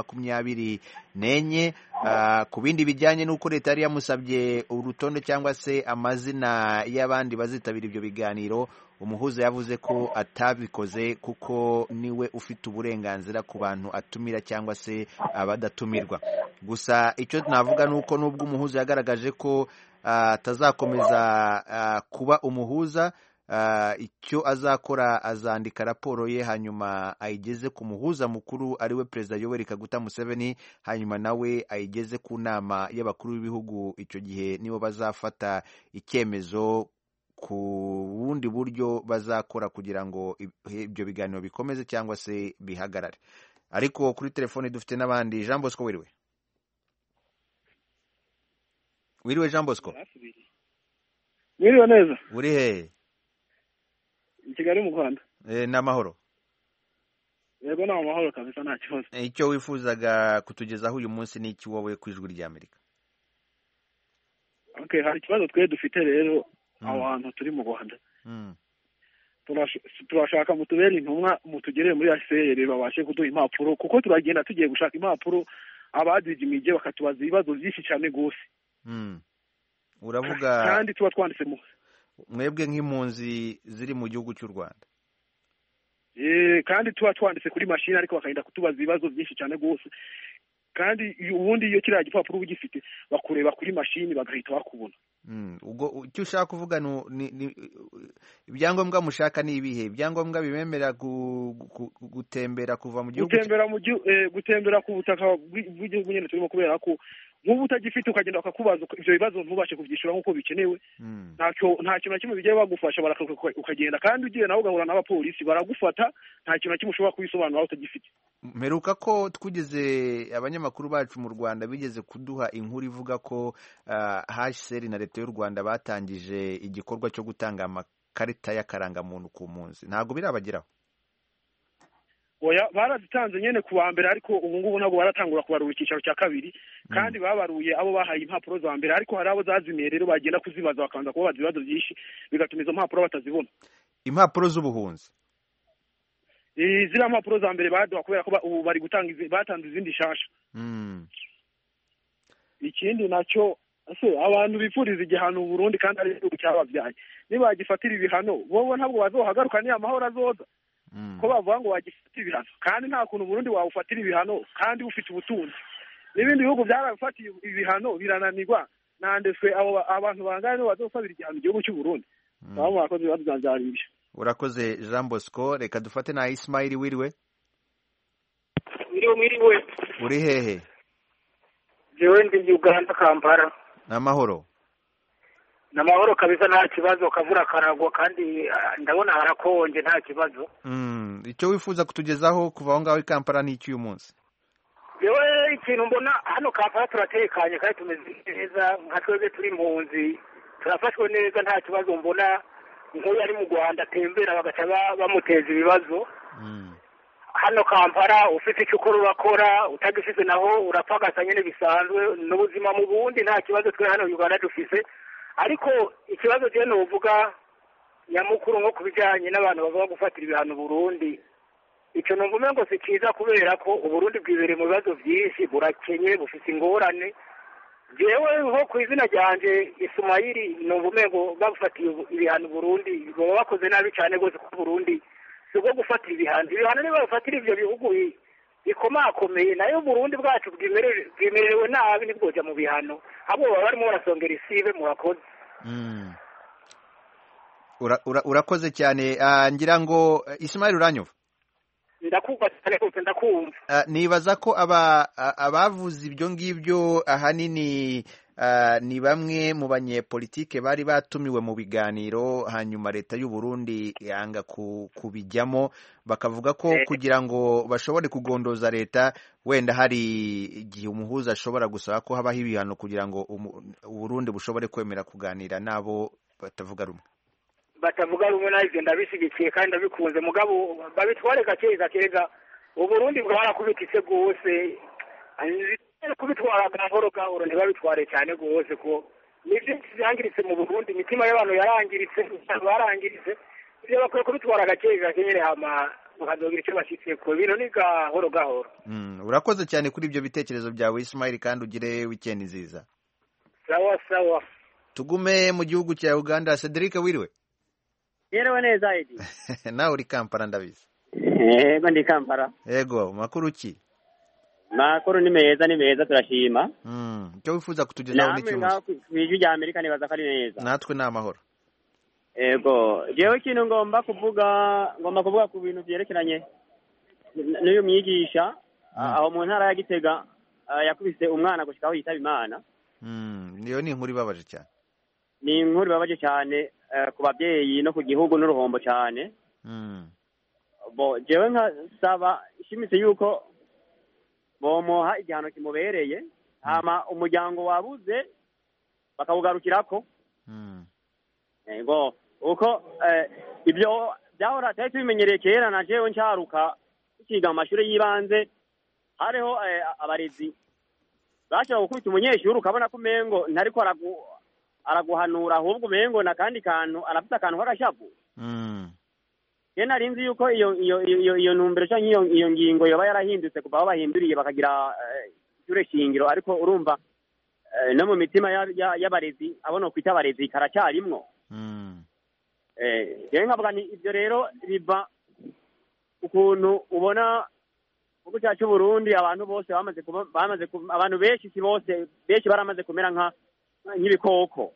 24 ku bindi bijyanye n'uko leta yari yamusabye urutonde cyangwa se amazina y'abandi bazitabira ibyo biganiro umuhuza yavuze ko atabikoze kuko niwe ufite uburenganzira ku bantu atumira cyangwa se abadatumirwa. Gusa icyo navuga nuko nubwo umuhuza yagaragaje ko atazakomeza kuba umuhuza, icyo azakora azandika raporo ye hanyuma ayigeze ku muhuza mukuru ariwe Perezida Yoweri Kaguta Museveni, hanyuma nawe ayigeze ku nama y'abakuru b'ibihugu. Icyo gihe nibo bazafata icyemezo ku bundi buryo bazakora kugira ngo ibyo biganiro bikomeze cyangwa se bihagarare. Ariko kuri telefone dufite n'abandi. Jean Bosco wiriwe? Wiriwe Jean Bosco? Wiriwe neza. Uri he? i Kigali mu Rwanda. N'amahoro. Yego ni amahoro kabisa nta kibazo. Icyo wifuzaga kutugezaho uyu munsi ni iki wowe ku Ijwi rya Amerika? Okay, hari ikibazo twe dufite rero abantu turi mu Rwanda. Turashaka mutubere intumwa mutugereye muri ACR babashe kuduha impapuro kuko turagenda tugiye gushaka impapuro abadije imije bakatubaza ibibazo byinshi cyane gose. Uravuga kandi tuba twanditse mu mwebwe nk'impunzi ziri mu gihugu cy'u Rwanda. Kandi tuba twanditse kuri machine ariko bakarinda kutubaza ibibazo byinshi cyane gose. Kandi ubundi iyo kiriya gipapuro ugifite bakureba kuri machine bagahita bakubona. Ubwo icyo ushaka kuvuga ni ibyangombwa mushaka ni ibihe? Ibyangombwa bibemerera gutembera kuva mu gihugu, gutembera ku butaka bw'igihugu nyine turimo, kubera ko nk'ubu utagifite ukagenda bakakubaza ibyo bibazo ntubashe kubyishyura nk'uko bikenewe, nta kintu na kimwe bigiye bagufasha, ukagenda kandi ugiye nawe ugahura n'abapolisi baragufata, nta kintu na kimwe ushobora kubisobanura utagifite. Mperuka ko twugeze abanyamakuru bacu mu Rwanda bigeze kuduha inkuru ivuga ko HCR na leta y'u Rwanda batangije igikorwa cyo gutanga amakarita y'akarangamuntu ku mpunzi. Ntabwo birabageraho? Oya, barazitanze nyene ku wa mbere, ariko ubu ngubu ntabwo baratangura kubarura icyicaro cya kabiri, kandi babaruye abo bahaye impapuro za mbere, ariko hari abo zazimiye rero bagenda kuzibaza bakabanza kubabaza ibibazo byinshi bigatuma izo mpapuro batazibona. Impapuro z'ubuhunzi ziriya mpapuro za mbere baduha kubera ko ubu bari gutanga batanze izindi shasha. Ikindi nacyo abantu bifuriza igihano Burundi kandi ari igihugu cyababyaye, nibagifatira ibihano bobo ntabwo bazohagaruka, ni amahoro azoza. Ko bavuga ngo wagifatira ibihano kandi nta kuntu Burundi wawufatira ibihano kandi ufite ubutunzi. N'ibindi bihugu byarabifatiye ibihano birananirwa, nandeswe abo abantu bangana no bazofabira igihano igihugu cy'u Burundi. Babo bakoze bazanzaribye. Urakoze Jean Bosco. Reka dufate na Ismail. Wiriwe? Mwiriwe. Uri hehe? Jewe ndi Uganda, Kampala. N'amahoro? N'amahoro kabisa, nta kibazo, kavura karagwa kandi ndabona harakonje, nta kibazo. Icyo wifuza kutugezaho kuva aho ngaho i Kampala ni iki uyu munsi? Jewe ikintu mbona hano Kampala turatekanye kandi tumeze neza, nka twebwe turi impunzi turafashwe neza, nta kibazo mbona. Nk'uyu ari mu Rwanda atembera bagaca bamuteza ibibazo. Hano Kampala ufite icyo ukora urakora, utagifite naho urapagasa nyine bisanzwe. N'ubuzima mu bundi nta kibazo twe hano Uganda dufise, ariko ikibazo je novuga nyamukuru nko kubijanye n'abantu bavuga gufatira ibihano Burundi, icyo numva umengo si cyiza kubera ko Uburundi bwibereye mu bibazo byinshi, burakenye, bufite ingorane. Jewe nko ku izina ryanje Ismaili numva umengo bafatiye ibihano Burundi baba bakoze nabi cyane gose, ko Burundi sibwo gufatira ibihano niba bafatira ivyo bihugu bikomakomeye, nayo Burundi bwacu bwimerewe nabi nibwoja mu bihano, abo baba barimo barasongera isibe. Murakoze. Urakoze cyane. Ngira ngo Ismail uranyumva? Ndakumva cyane rwose, ndakumva. Nibaza ko abavuze ibyo ngibyo ahanini ni bamwe mu banyepolitike bari batumiwe mu biganiro, hanyuma leta y'u Burundi yanga kubijyamo, bakavuga ko kugira ngo bashobore kugondoza leta, wenda hari igihe umuhuza ashobora gusaba ko habaho ibihano kugira ngo Burundi bushobore kwemera kuganira nabo batavuga rumwe. Batavuga rumwe nabyo ndabishyigikiye kandi ndabikunze, mugabo babitware gake gakeza. Uburundi bwarakubititse rwose, kubitwara gahoro gahoro, ntibabitware cyane rwose, ko nibyo byangiritse mu Burundi, imitima y'abantu yarangiritse, barangiritse. Ibyo bakwiye kubitwara gake gake nyine, hama bakazogira icyo bashyitse ku bino, ni gahoro gahoro. Urakoze cyane kuri ibyo bitekerezo byawe Ismail, kandi ugire weekend nziza. Sawa sawa. Tugume mu gihugu cya Uganda. Cedric, wiriwe? Yerewe neza Edi. Nawe uri Kampala ndabizi. Yego ndi Kampala. Yego, makuru ki? Makuru ni meza turashima. Icyo wifuza kutugezaho ni cyose. Ijwi rya Amerika nibaza ko ari neza. Natwe ni amahoro. Yego, jewe ikintu ngomba kuvuga ku bintu byerekeranye n'uyu mwigisha aho mu ntara ya Gitega yakubise umwana gushikaho yitaba Imana. Niyo ni inkuru ibabaje cyane. Ni inkuru ibabaje cyane ku babyeyi no ku gihugu n'uruhombo cyane. Jewe nkasaba ishimitse yuko bomuha igihano kimubereye, hama umuryango wabuze bakawugarukirako. Yego, uko ibyo byahora cyari tubimenyereye kera na jewe ncaruka tukiga mu mashuri y'ibanze hariho abarezi bashobora gukubita umunyeshuri ukabona ko umengo ntariko araguhanura ahubwo umengo nakandi kantu arafite akantu k'agashavu je narinzi yuko iyo ntumbero cyangwa iyo ngingo yoba yarahindutse kuva aho bahinduriye bakagira ishure shingiro ariko urumva no mu mitima y'abarezi abona kwita abarezi karacyarimwo nkavuga ni ibyo rero biva ukuntu ubona mu gihugu cyacu Burundi abantu bose abantu benshi si bose benshi baramaze kumera nk'ibikoko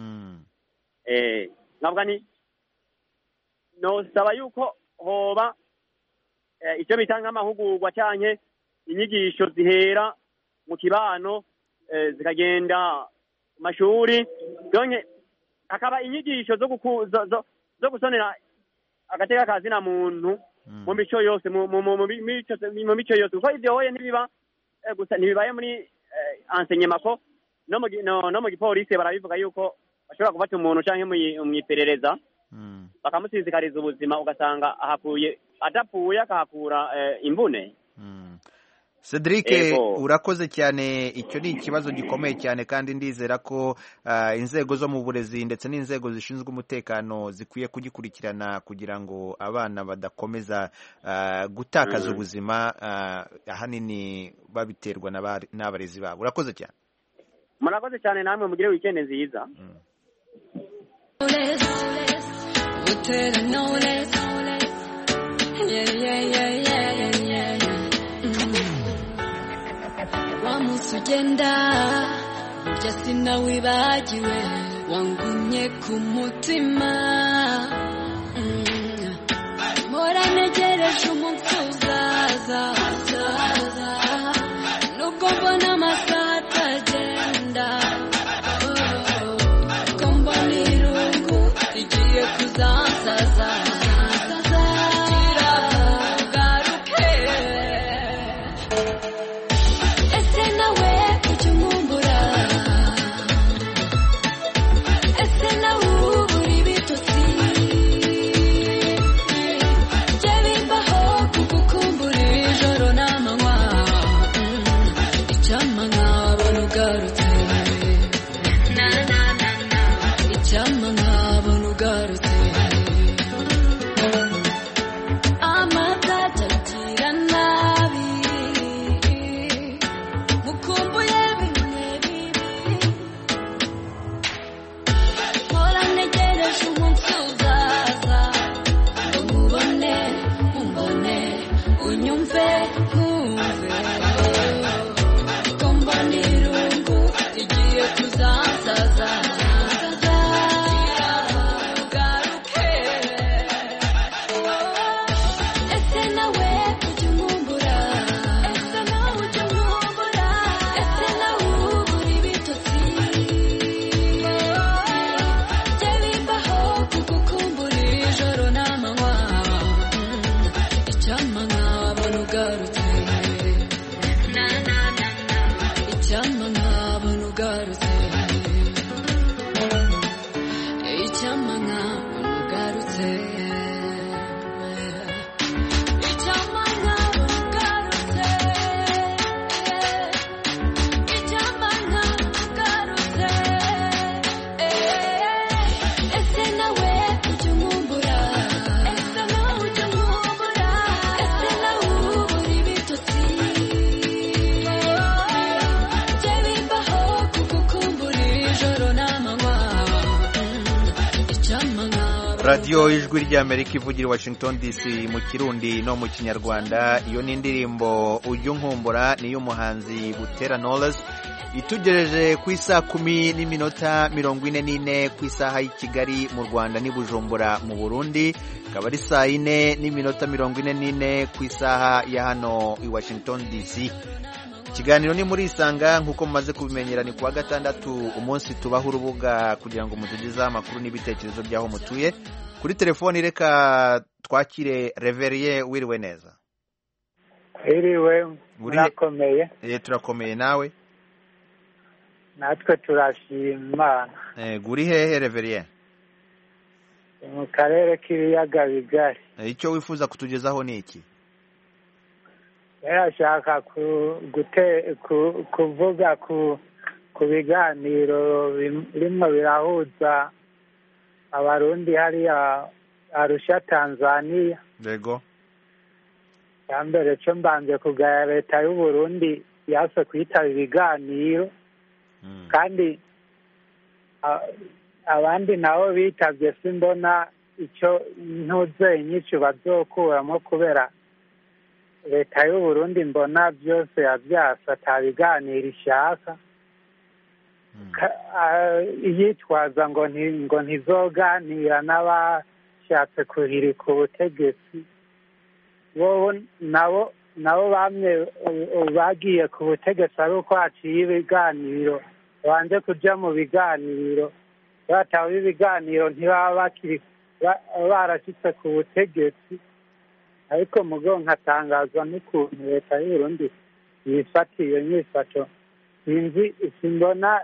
nkavuga ni nosaba yuko hoba icyo bita nk'amahugurwa canke inyigisho zihera mu kibano zikagenda mu mashuri donke hakaba inyigisho zo gusonera agateka kazina muntu mu mico yose mu mico yose kuko ibyo hoye ntibiba gusa ntibibaye muri enseignement ko no mu gipolisi barabivuga yuko bashobora gufata umuntu canke mu iperereza bakamusizikariza ubuzima ugasanga adapfuye akahakura imbune. Cedric urakoze cyane, icyo ni ikibazo gikomeye cyane kandi ndizera ko inzego zo mu burezi ndetse n'inzego zishinzwe umutekano zikwiye kugikurikirana kugira ngo abana badakomeza gutakaza ubuzima ahanini babiterwa n'abarezi babo. Urakoze cyane. Murakoze cyane namwe mugire weekend nziza. Wamusugenda burya sinawibagiwe wangumye ku mutima mpora ntegereje umunsi uzaza nubwo mbona amasaha atagenda ko mbona irungu rigiye kuzansaza Radio Ijwi ry'Amerika ivugira Washington DC mu Kirundi no mu Kinyarwanda. Iyo ni indirimbo Ujya Unkumbura ni y'umuhanzi Butera Knowless, itugereje ku isaa 10:44 ku isaha y'i Kigali mu Rwanda ni Bujumbura mu Burundi, akaba ari 4:44 ku isaha ya hano i Washington DC. Ikiganiro ni muri Isanga nk'uko mumaze kubimenyera, ni kuwa gatandatu umunsi tubaho urubuga kugira ngo mutugezeho amakuru n'ibitekerezo by'aho mutuye. Kuri telefoni reka twakire Reverie. Wiriwe neza? Wiriwe, murakomeye? Turakomeye, nawe? Natwe turashima. Guri hehe Reverie? mu karere k'ibiyaga bigari. Icyo wifuza kutugezaho ni iki? Ashaka kuvuga ku biganiro birimo birahuza abarundi hariya Arusha Tanzania. Yego. Yambere cyo mbanje kugaya leta y'u Burundi yase kwitaba ibiganiro kandi abandi nabo bitavye simbona icyo ntuze nyinshi bazokuramo kubera leta y'u Burundi mbona byose yavyasa atabiganira ishaka yitwaza ngo ntizoganira n'abashatse kuhirika ubutegetsi. Bo nabo bamwe bagiye ku butegetsi ari uko haciye ibiganiro banje kuja mu biganiro batawe ibiganiro ntibaba bakiri barashitse ku butegetsi. Ariko mugo nkatangazwa n'ukuntu leta y'u Burundi yifatiye nyifato sinzi simbona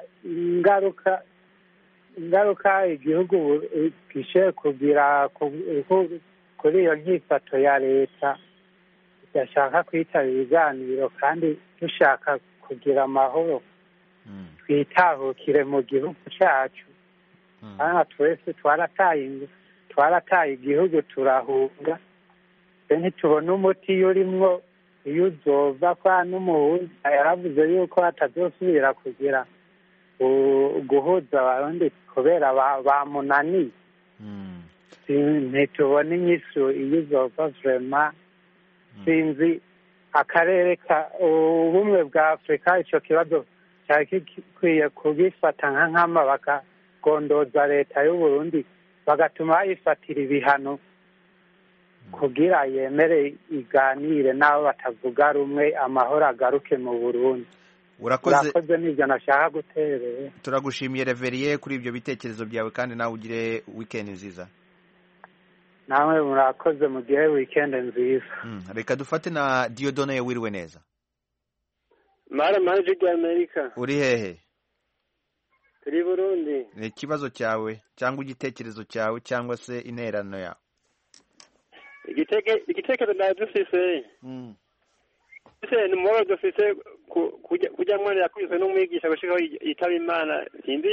ingaruka igihugu gishe kugira kuri iyo nyifato ya leta idashaka kwitaba ibiganiro kandi dushaka kugira amahoro twitahukire mu gihugu cyacu. Hano twese twarataye igihugu turahunga ntitubona umuti iyo urimwo iyo uzova kwa n'umuhuza yaravuze yuko atazosubira kugira guhuza abarundi kubera bamunaniye. Ntitubona inyishu iyo uzova vrema. Sinzi akarere ubumwe bwa Afurika icyo kibazo cyari gikwiye kubifata nka nkama bakagondoza leta y'u Burundi bagatuma bayifatira ibihano kugira yemere iganire n'abo batavuga rumwe amahoro agaruke mu Burundi. Urakoze n'ibyo nashaka guterera. Turagushimiye Reveriye kuri ibyo bitekerezo byawe kandi nawe ugire weekend nziza. Nawe murakoze mugire weekend nziza. Reka dufate na Diodone wiriwe neza. Manje y'Amerika. Uri hehe? Turi Burundi. Ni ikibazo cyawe cyangwa igitekerezo cyawe cyangwa se interano yawe? Igitekerezo ndadufise. Ese ni moro dufise kujya mwana yakubise n'umwigisha gushikaho yitaba Imana.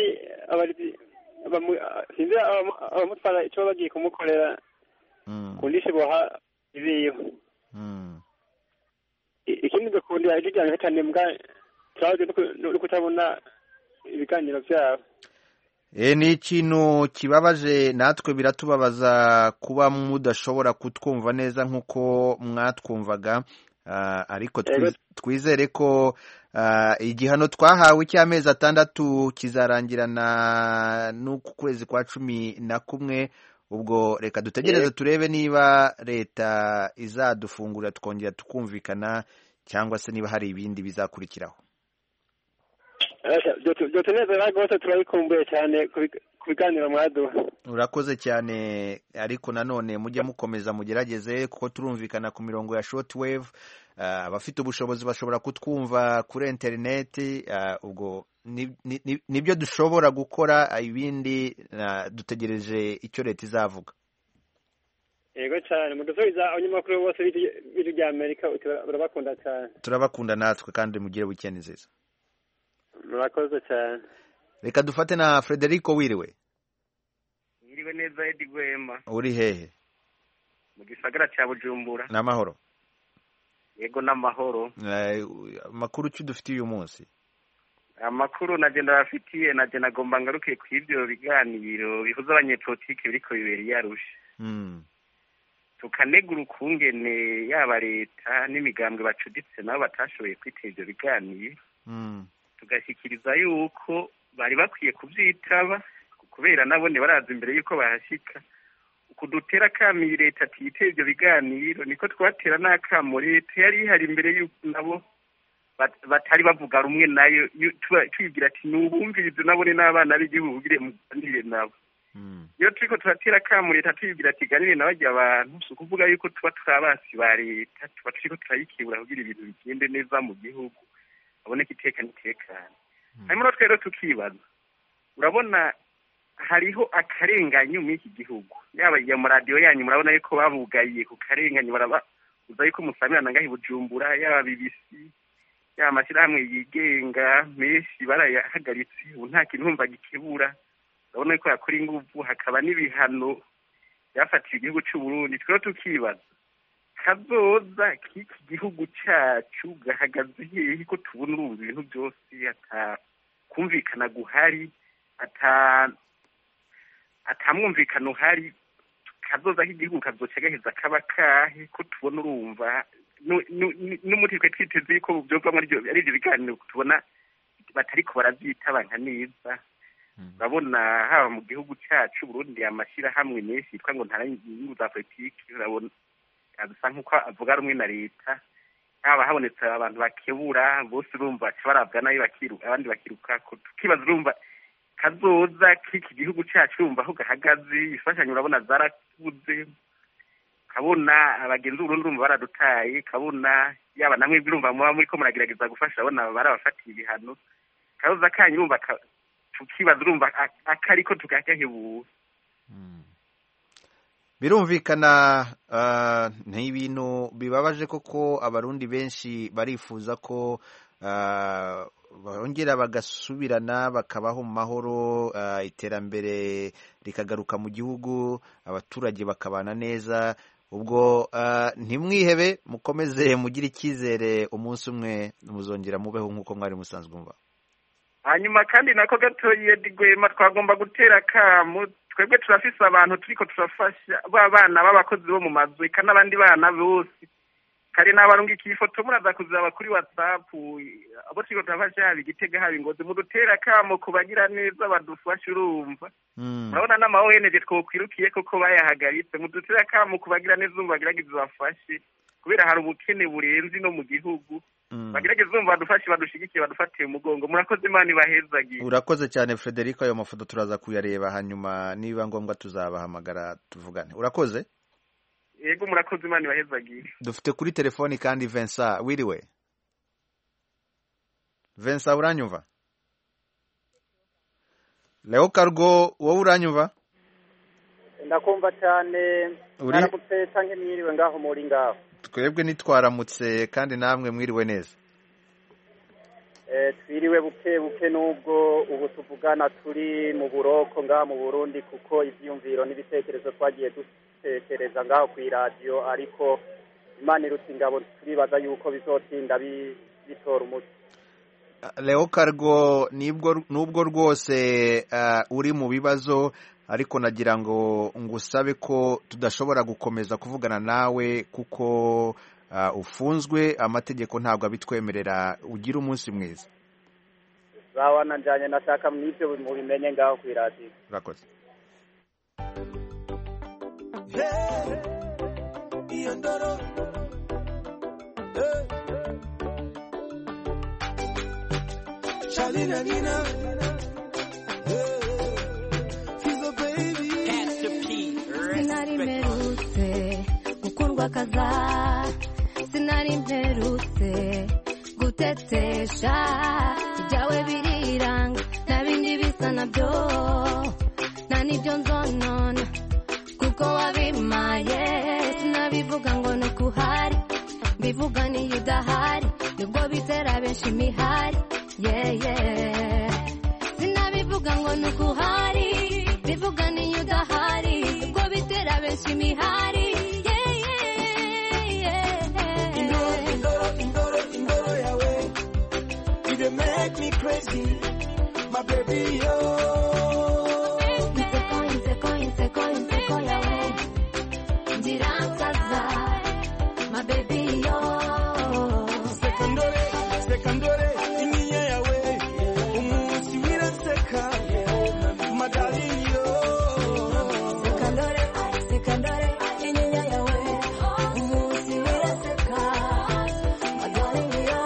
Sinzi abamutwara icyo bagiye kumukorera kundishe boha ibiyo. Ikindi gakundira ijyanye cyane mbwa turaje no kutabona ibiganiro byabo. Ni ikintu kibabaje natwe biratubabaza kuba mudashobora kutwumva neza nk'uko mwatwumvaga, ariko twizere ko igihano twahawe cy'amezi 6 kizarangirana n'uku kwezi kwa 11. Ubwo reka dutegereze turebe niba leta izadufungura tukongera tukumvikana cyangwa se niba hari ibindi bizakurikiraho. Doteneza rwose turayikumbuye cyane ku biganiro mwaduha. Urakoze cyane, ariko nanone mujye mukomeza mugerageze kuko turumvikana ku mirongo ya shortwave. Abafite ubushobozi bashobora kutwumva kuri internet. Ubwo nibyo dushobora gukora, ibindi dutegereje icyo leta izavuga. Yego cyane mudusubiza abanyamakuru bose b'ijwi rya Amerika turabakunda cyane. Turabakunda natwe kandi mugire weekend nziza. Murakoze cyane. Reka dufate na Frederico wiriwe. Wiriwe neza Edi Gwema. Uri hehe? Mu gisagara cya Bujumbura. Namahoro. Yego namahoro. Makuru cyo dufite uyu munsi. Amakuru nagenda bafitiye nagomba ngaruke ku ibyo biganiro bihuza abanyepolitike biriko bibera yarusha. Tukanegura ukungene yaba leta n'imigambwe bacuditse nabo batashoboye kwiteza biganiro. Tugashyikiriza yuko bari bakwiye kubyitaba kubera nabone baraza imbere yuko bahashyika kudutera kami leta tiyite ibyo biganiro niko twatera n'akamo leta yari ihari imbere yuko nabo batari bavuga rumwe nayo twigira ati nubumvirize nabone n'abana b'igihugu gire muganire nabo. Iyo turiko turatera kamo leta twigira ati ganire nabajya abantu so kuvuga yuko tuba turabasi ba leta tuba turiko turayikibura kugira ibintu bigende neza mu gihugu aboneka iteka nitekana. Hanyuma twero tukibaza urabona hariho akarenganyo muri iki gihugu, yaba mu radiyo yanyu murabona yuko babugaye ku karenganyo, barababuza yuko musamirana ngaho i Bujumbura, yaba BBC, yaba amashyirahamwe yigenga menshi barayahagaritse, ubu nta kintu humva gikibura, urabona yuko yakora ingufu, hakaba n'ibihano byafatiwe igihugu cy'u Burundi. Twero tukibaza kazoza k'iki gihugu cyacu gahagaze hehe ko tubona urumva ibintu byose atakumvikana guhari, atamwumvikano uhari, kazoza k'igihugu kazoca gaheza kaba kahe ko tubona urumva n'umuti twe twiteze yuko byovamwo ari ibyo biganiro tubona batariko barabyitaba nka neza. Urabona haba mu gihugu cyacu Burundi amashyirahamwe menshi yitwa ngo ntara inyungu za politiki, urabona bisa nk'uko avuga rumwe na leta, haba habonetse abantu bakebura bose urumva barabwa nayo abandi bakiruka, tukibaza urumva kazoza k'iki gihugu cyacu urumva aho gahagaze, imfashanyo urabona zarakuze, kabona abagenzi Burundi urumva baradutaye, kabona yaba namwe urumva muba muri ko muragerageza gufasha, abona barabafatiye ibihano, kazoza kanyu urumva tukibaza urumva akariko tugakahebura. Birumvikana ni ibintu bibabaje koko, abarundi benshi barifuza ko bongera bagasubirana bakabaho mu mahoro, iterambere rikagaruka mu gihugu, abaturage bakabana neza. Ubwo ntimwihebe, mukomeze mugire icyizere, umunsi umwe muzongera mubeho nk'uko mwari musanzwe mva. Hanyuma kandi nako gatoye Rwema, twagomba gutera akamu, twebwe turafise abantu turiko turafasha b'abana b'abakozi bo mu mazu, eka n'abandi bana bose, kare n'abarungika ifoto muraza kuzaba kuri WhatsApp, abo turiko turafasha haba Igitega haba Ngozi, mudutera akamu kubagira neza badufasha, urumva murabona n'ama ONG twokwirukiye koko bayahagaritse, mudutera akamu kubagira neza, urumva bagerageze bafashe, kubera hari ubukene burenze no mu gihugu, bagerageze urumva badufashe, badushigikiye, badufatiye umugongo. Murakoze, Imana ibahezagiye. Urakoze cyane Frederico, ayo mafoto turaza kuyareba, hanyuma niba ngombwa tuzabahamagara tuvugane. Urakoze. Yego murakoze, Imana ibahezagiye. Dufite kuri telefoni kandi Vincent. Wiriwe Vincent, uranyumva? Leo Cargo, wowe uranyumva? Ndakumva cyane. Naramutse canke mwiriwe ngaho muri ngaho? Twebwe nitwaramutse, kandi namwe mwiriwe neza? Twiriwe buke buke, nubwo ubu tuvugana turi mu buroko ngaho mu Burundi, kuko ivyumviro n'ibitekerezo twagiye dutekereza ngaho ku radio, ariko Imana iruta ingabo turibaza yuko bizotinda bitora umuti. Leo Cargo, nubwo rwose uri mu bibazo, ariko nagira ngo ngusabe ko tudashobora gukomeza kuvugana nawe kuko ufunzwe, amategeko ntabwo abitwemerera. Ugira umunsi mwiza. Zawa nanjanye nashaka mwivyo mubimenye ngaho ku radio. Urakoze. Iondoro Shalina Nina Fizo baby Sinari mperutse gukundwa kaza, sinari mperutse gutetesha, ibyawe biriranga nta bindi bisa nabyo, nta n'ibyo nzonona kuko wabimaye. Sinabivuga ngo ni ukuhari, mbivuga niyo udahari, nibwo bitera benshi imihari. Sinabivuga ngo ni ukuhari, bivuga niyo udahari, nibwo bitera benshi imihari. Indoro yawe, you dey make me crazy, my baby yo. Inseko yawe, ndiransaza, my baby yo. Sekandore, iminya yawe, umunsi wiraseka, my darling yo. Sekandore, iminya yawe, umunsi wiraseka, my darling yo.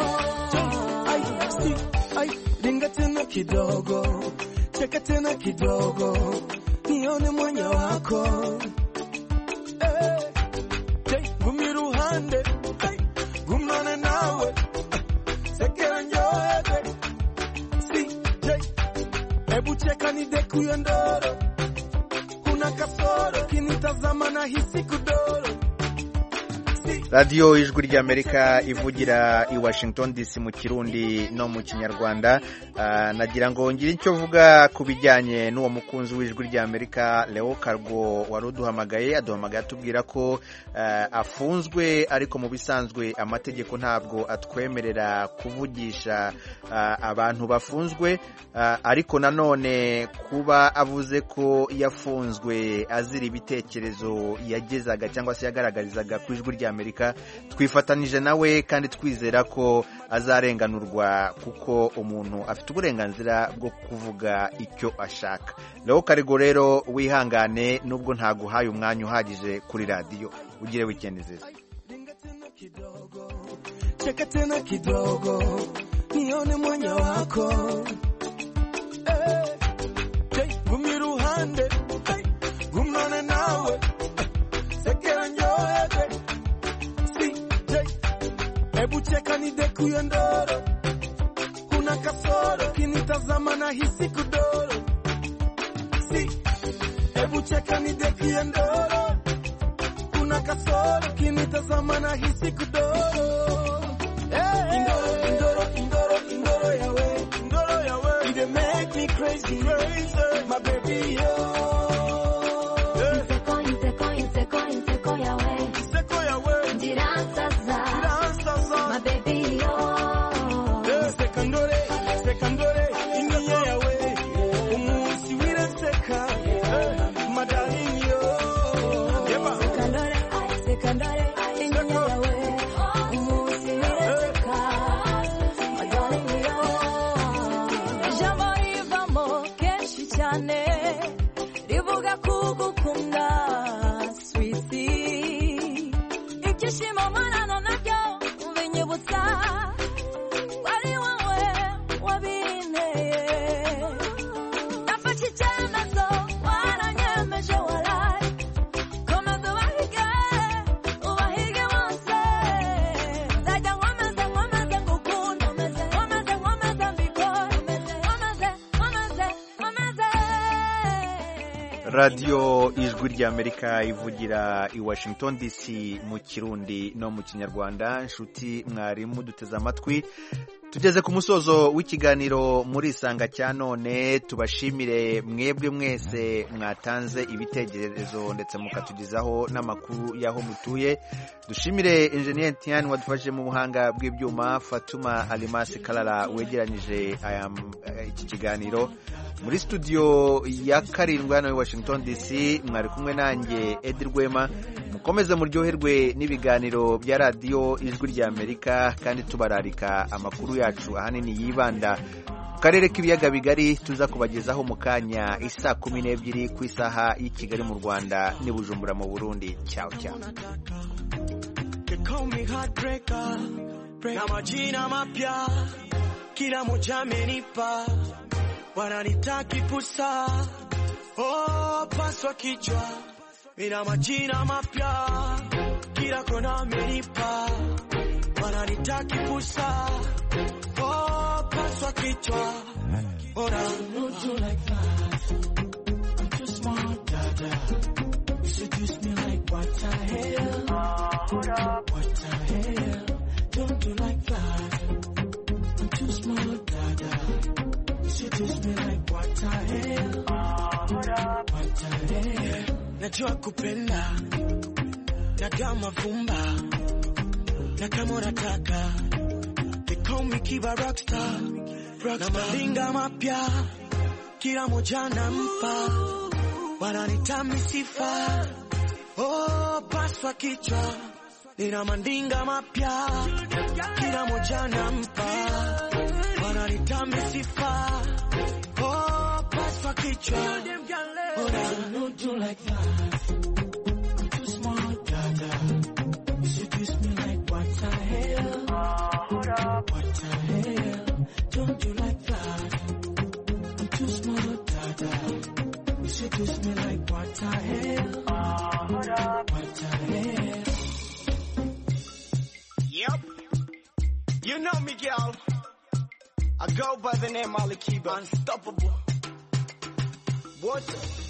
Ay, ringa tena kidogo, cheka tena kidogo, nione mwenye wako. Gumi ruhande, gumnone nawe, sekera njoebe. Ebu cheka ni deku yondoro. kinitazama na hisi kudoro. radiyo ijwi ry'amerika ivugira i Washington DC mu kirundi no mu kinyarwanda. Nagira ngo ngire icyo vuga ku bijyanye n'uwo mukunzi w'ijwi ry'amerika Leo Cargo wari uduhamagaye atubwira ko afunzwe, ariko mu bisanzwe amategeko ntabwo atwemerera kuvugisha abantu bafunzwe, ariko nanone kuba avuze ko yafunzwe azira ibitekerezo yagezaga cyangwa se yagaragarizaga ku ijwi ry'Amerika, twifatanije nawe kandi twizera ko azarenganurwa, kuko umuntu afite uburenganzira bwo kuvuga icyo ashaka. Leo Cargo rero wihangane, nubwo ntaguhaye umwanya uhagije kuri radiyo. Ugire weekend nziza. Cheka tena kidogo nione mwanya wako, gumi ruhande gumane nawe sekera njoheze. Ebu cheka nidekuye ndoro, kuna kasoro kinitazama na hisi kudoro. Ebu cheka nidekuye ndoro, kuna kasoro kinitazama na hisi kudoro. Indoro yawe, you dey make me crazy, my baby yo. radiyo ijwi ry'Amerika ivugira i Washington DC mu kirundi no mu kinyarwanda. Inshuti mwarimu duteze amatwi, tugeze ku musozo w'ikiganiro muri isanga cya none. Tubashimire mwebwe mwese mwatanze ibitekerezo ndetse mukatugezaho n'amakuru y'aho mutuye. Dushimire Engineer Tian wadufashije mu buhanga bw'ibyuma, Fatuma Alimasi Kalala wegeranyije iki kiganiro. Muri studio ya karindwi hano i Washington DC mwari kumwe nanjye Edi Rwema. Mukomeze muryoherwe n'ibiganiro bya radiyo ijwi ry'Amerika, kandi tubararika amakuru yacu ahanini yibanda mu karere k'ibiyaga bigari, tuza kubagezaho mu kanya isa 12 ku isaha y'i Kigali mu Rwanda n'i Bujumbura mu Burundi. Ciao ciao. Na majina mapya kila moja amenipa, wananitaki pusa, oh paswa kichwa. Nina majina mapya kila kona amenipa, wananitaki pusa, oh paswa kichwa. Ora don't you like that? I'm too smart, dada. You seduce me like what the hell? What the hell? Don't you like that? I'm too smart, dada. You seduce me like what the hell? What the hell? Najua kupenda na kama vumba na kama unataka, they call me Kiba Rockstar. Na maringa mapya kila moja nampa, wananitami sifa, oh paswa kichwa. Nina mandinga mapya kila moja nampa, wananitami sifa, oh paswa kichwa. Oh, don't do like that. I'm too smart, dada. You seduce me like what the hell? What the hell? Don't do like that. I'm too smart, dada. You seduce me like what the hell? What the hell? Yep. You know me, girl. I go by the name Ali Kiba. Unstoppable. What?